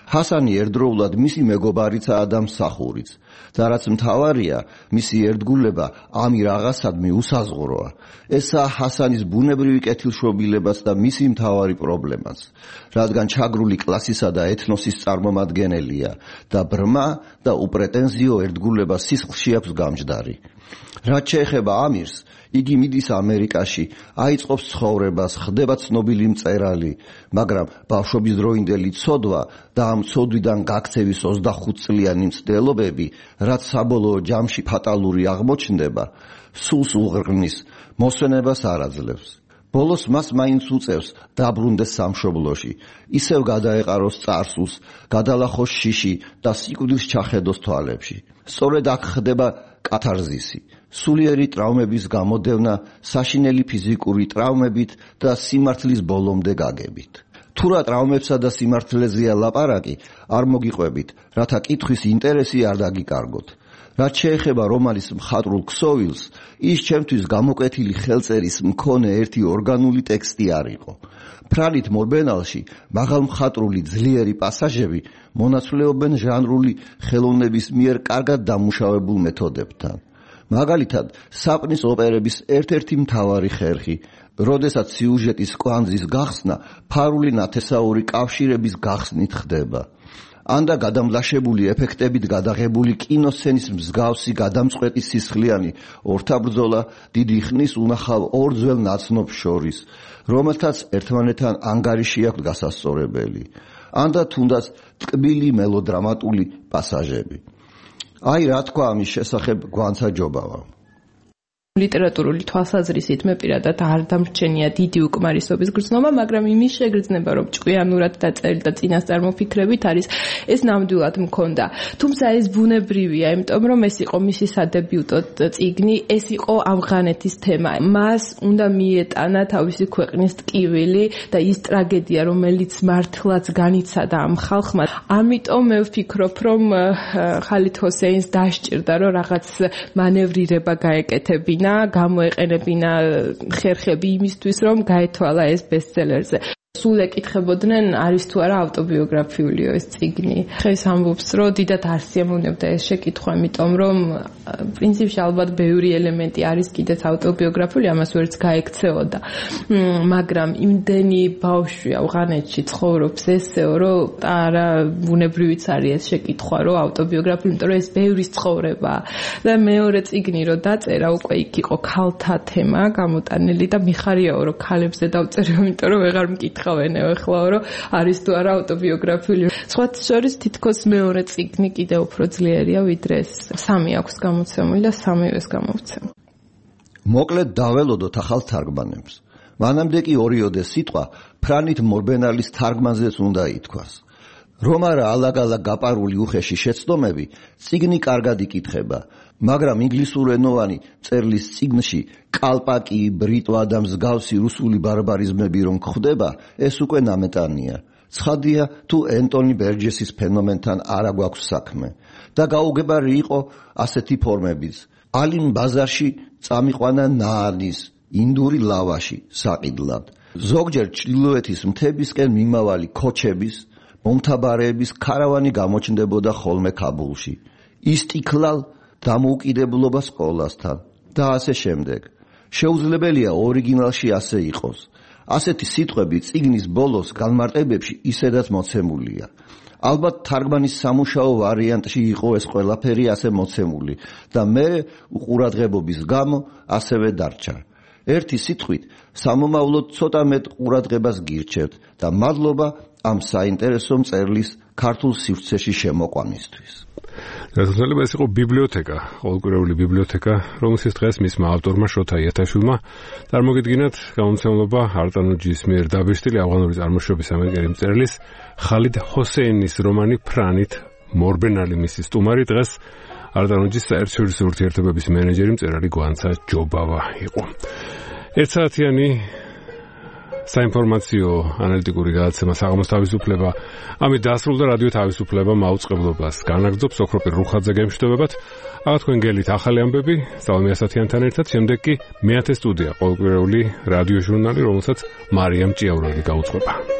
Speaker 8: ჰასანი ერთდროულად მისი მეგობარიცაა და მსახურიც. და რაც მთავარია, მისი ერთგულება ამი რაღაცადმი უსაზღვროა. ესაა ჰასანის ბუნებრივი კეთილშობილებაც და მისი მთავარი პრობლემაც, რადგან ჩაგრული კლასისა და ეთნოსის წარმომადგენელია და ბრმა და უპრეტენზიო ერთგულება სისხლში აქვს გამჯდარი. რაც შეეხება ამირს, იგი მიდის ამერიკაში, აიწყობს ცხოვრებას, ხდება ცნობილი მწერალი, მაგრამ ბავშვობის დროინდელი ცოდვა და ამ ცოდვიდან გაქცევის 25 წლიანი მცდელობები, რაც საბოლოო ჯამში ფატალური აღმოჩნდება, სულს უღრმის, მოსვენებას არ აძლევს. ბოლოს მას მაინც უწევს დაბრუნდეს სამშობლოში, ისევ გადაეყაროს წარსულს, გადალახოს შიში და სიკვდილს ჩახედოს თვალებში. სწორედ აქ ხდება კათარზისი, სულიერი ტრავმების გამოდევნა საშინელი ფიზიკური ტრავმებით და სიმართლის ბოლომდე გაგებით. თუ რა ტრავმებსა და სიმართლეზეა ლაპარაკი, არ მოგიყვებით, რათა კითხვის ინტერესი არ დაგიკარგოთ. რაც შეეხება რომანის მხატვრულ ქსოვილს, ის ჩემთვის გამოკვეთილი ხელწერის მქონე ერთი ორგანული ტექსტი არ იყო. ფრანით მორბენალში მაღალმხატვრული ძლიერი პასაჟები მონაცვლეობენ ჟანრული ხელოვნების მიერ კარგად დამუშავებულ მეთოდებთან. მაგალითად, საპნის ოპერების ერთ-ერთი მთავარი ხერხი, როდესაც სიუჟეტის კვანძის გახსნა ფარული ნათესაური კავშირების გახსნით ხდება. ანდა გადამლაშებული ეფექტებით გადაღებული კინოსცენის მსგავსი გადამწყვეტი სისხლიანი ორთაბრძოლა დიდი ხნის უნახავ ორ ძველ ნაცნობს შორის, რომელთაც ერთმანეთთან ანგარიში აქვს გასასწორებელი. ანდა თუნდაც ტკბილი მელოდრამატული პასაჟები. აი რა თქვა ამის შესახებ გვანცა ჯობავა.
Speaker 10: ლიტერატურული თვალსაზრისით მე პირადად არ დამრჩენია დიდი უკმარისობის გრძნობა, მაგრამ იმის შეგრძნება, რომ ჭკვიანურად დაწერილი და წინასწარ მოფიქრებით არის ეს ნამდვილად მქონდა. თუმცა ეს ბუნებრივია, იმიტომ რომ ეს იყო მისი სადებიუტო წიგნი, ეს იყო ავღანეთის თემა. მას უნდა მიეტანა თავისი ქვეყნის ტკივილი და ის ტრაგედია, რომელიც მართლაც განიცადა ამ ხალხმა. ამიტომ მე ვფიქრობ, რომ ხალიდ ჰოსეინს დასჭირდა, რომ რაღაც მანევრირება გაეკეთებინა, გამოეყენებინა ხერხები იმისთვის, რომ გაეთვალა ეს ბესტსელერზე. სულ ეკითხებოდნენ, არის თუ არა ავტობიოგრაფიულიო ეს წიგნი. ხეს ამბობს, რომ დიდად არ სიამოვნებდა ეს შეკითხვა, იმიტომ რომ პრინციპში ალბათ ბევრი ელემენტი არის კიდეც ავტობიოგრაფიული, ამას ვერც გაექცეოდა. მაგრამ იმდენი ბავშვი ავღანეთში ცხოვრობს ესეო, რომ არა ბუნებრივიც არის ეს შეკითხვა, რომ ავტობიოგრაფიული, იმიტომ რომ ეს ბევრის ცხოვრება. და მეორე წიგნი რომ დაწერა, უკვე იქ იყო ქალთა თემა გამოტანილი და მიხარიაო, რომ ქალებზე დავწერე, იმიტომ რომ ვეღარ მკითხავენ ეხლა, რომ არის თუ არა ავტობიოგრაფიული. სხვათა შორის თითქოს მეორე წიგნი კიდევ უფრო ძლიერია, ვიდრე ეს. 3 აქვს გამოცემული და 3-ვეს გამოვცემ.
Speaker 8: მოკლედ დაველოდოთ ახალ თარგმანებს. მანამდე კი ორიოდე სიტყვა ფრანით მორბენალის თარგმანზეც უნდა ითქვას. რომ არა ალაგ-ალაგ გაპარული უხეში შეცდომები, წიგნი კარგად იკითხება, მაგრამ ინგლისურენოვანი წერლის წიგნში კალპაკი, ბრიტვა და მსგავსი რუსული ბარბარიზმები რომ გვხვდება, ეს უკვე ნამეტანია. ცხადია, თუ ენტონი ბერჯესის ფენომენთან არა გვაქვს საქმე. და გაუგებარი იყო ასეთი ფორმებიც. ალიმ ბაზარში წამიყვანა ნაანის, ინდური ლავაში საყიდლად. ზოგჯერ ჩრდილოეთის მთებისკენ მიმავალი ქოჩების, მომთაბარეების ქარავანი გამოჩნდებოდა ხოლმე ქაბულში. ისტიკლალ დამოუკიდებლობა სკოლასთან და ასე შემდეგ. შეუძლებელია ორიგინალში ასე იყოს. ასეთი სიტყვები წიგნის ბოლოს განმარტებებში ისედაც მოცემულია. ალბათ თარგმანის სამუშაო ვარიანტში იყო ეს ყველაფერი ასე მოცემული და მე უყურადღებობის გამო ასევე დარჩა. ერთი სიტყვით სამომავლოდ ცოტა მეტ ყურადღებას გირჩევთ და მადლობა ამ საინტერესო მწერლის ქართულ სივრცეში შემოყვანისთვის.
Speaker 2: გასაგებია ეს იყო ბიბლიოთეკა, ყოველკვირეული ბიბლიოთეკა, რომელსაც დღეს მისმა ავტორმა შოთა იათაშვილმა წარმოგიდგინათ გამომცემლობა არტანუჯის მიერ დაბეჭდილი ავღანური წარმოშობის ამერიკელი მწერლის ხალიდ ჰოსეინის რომანი ფრანით მორბენალი მისი სტუმარი დღეს არტანუჯის საერთაშორისო ურთიერთობების მენეჯერი მწერალი გვანცა ჯობავა იყო. ერთსაათიანი საინფორმაციო ანალიტიკური გადაცემა საღამოს თავისუფლება ამით დასრულდა. რადიო თავისუფლება მაუწყებლობას განაგრძობს. ოქროპირ რუხაძე გემშვიდობებათ. აღარ თქვენ გელით ახალი ამბები სწავლმია სათიანთან ერთად. შემდეგ კი მეათე სტუდია, ყოველკვირეული რადიო ჟურნალი, რომელსაც მარიამ ჭიაურელი გაუძღვება.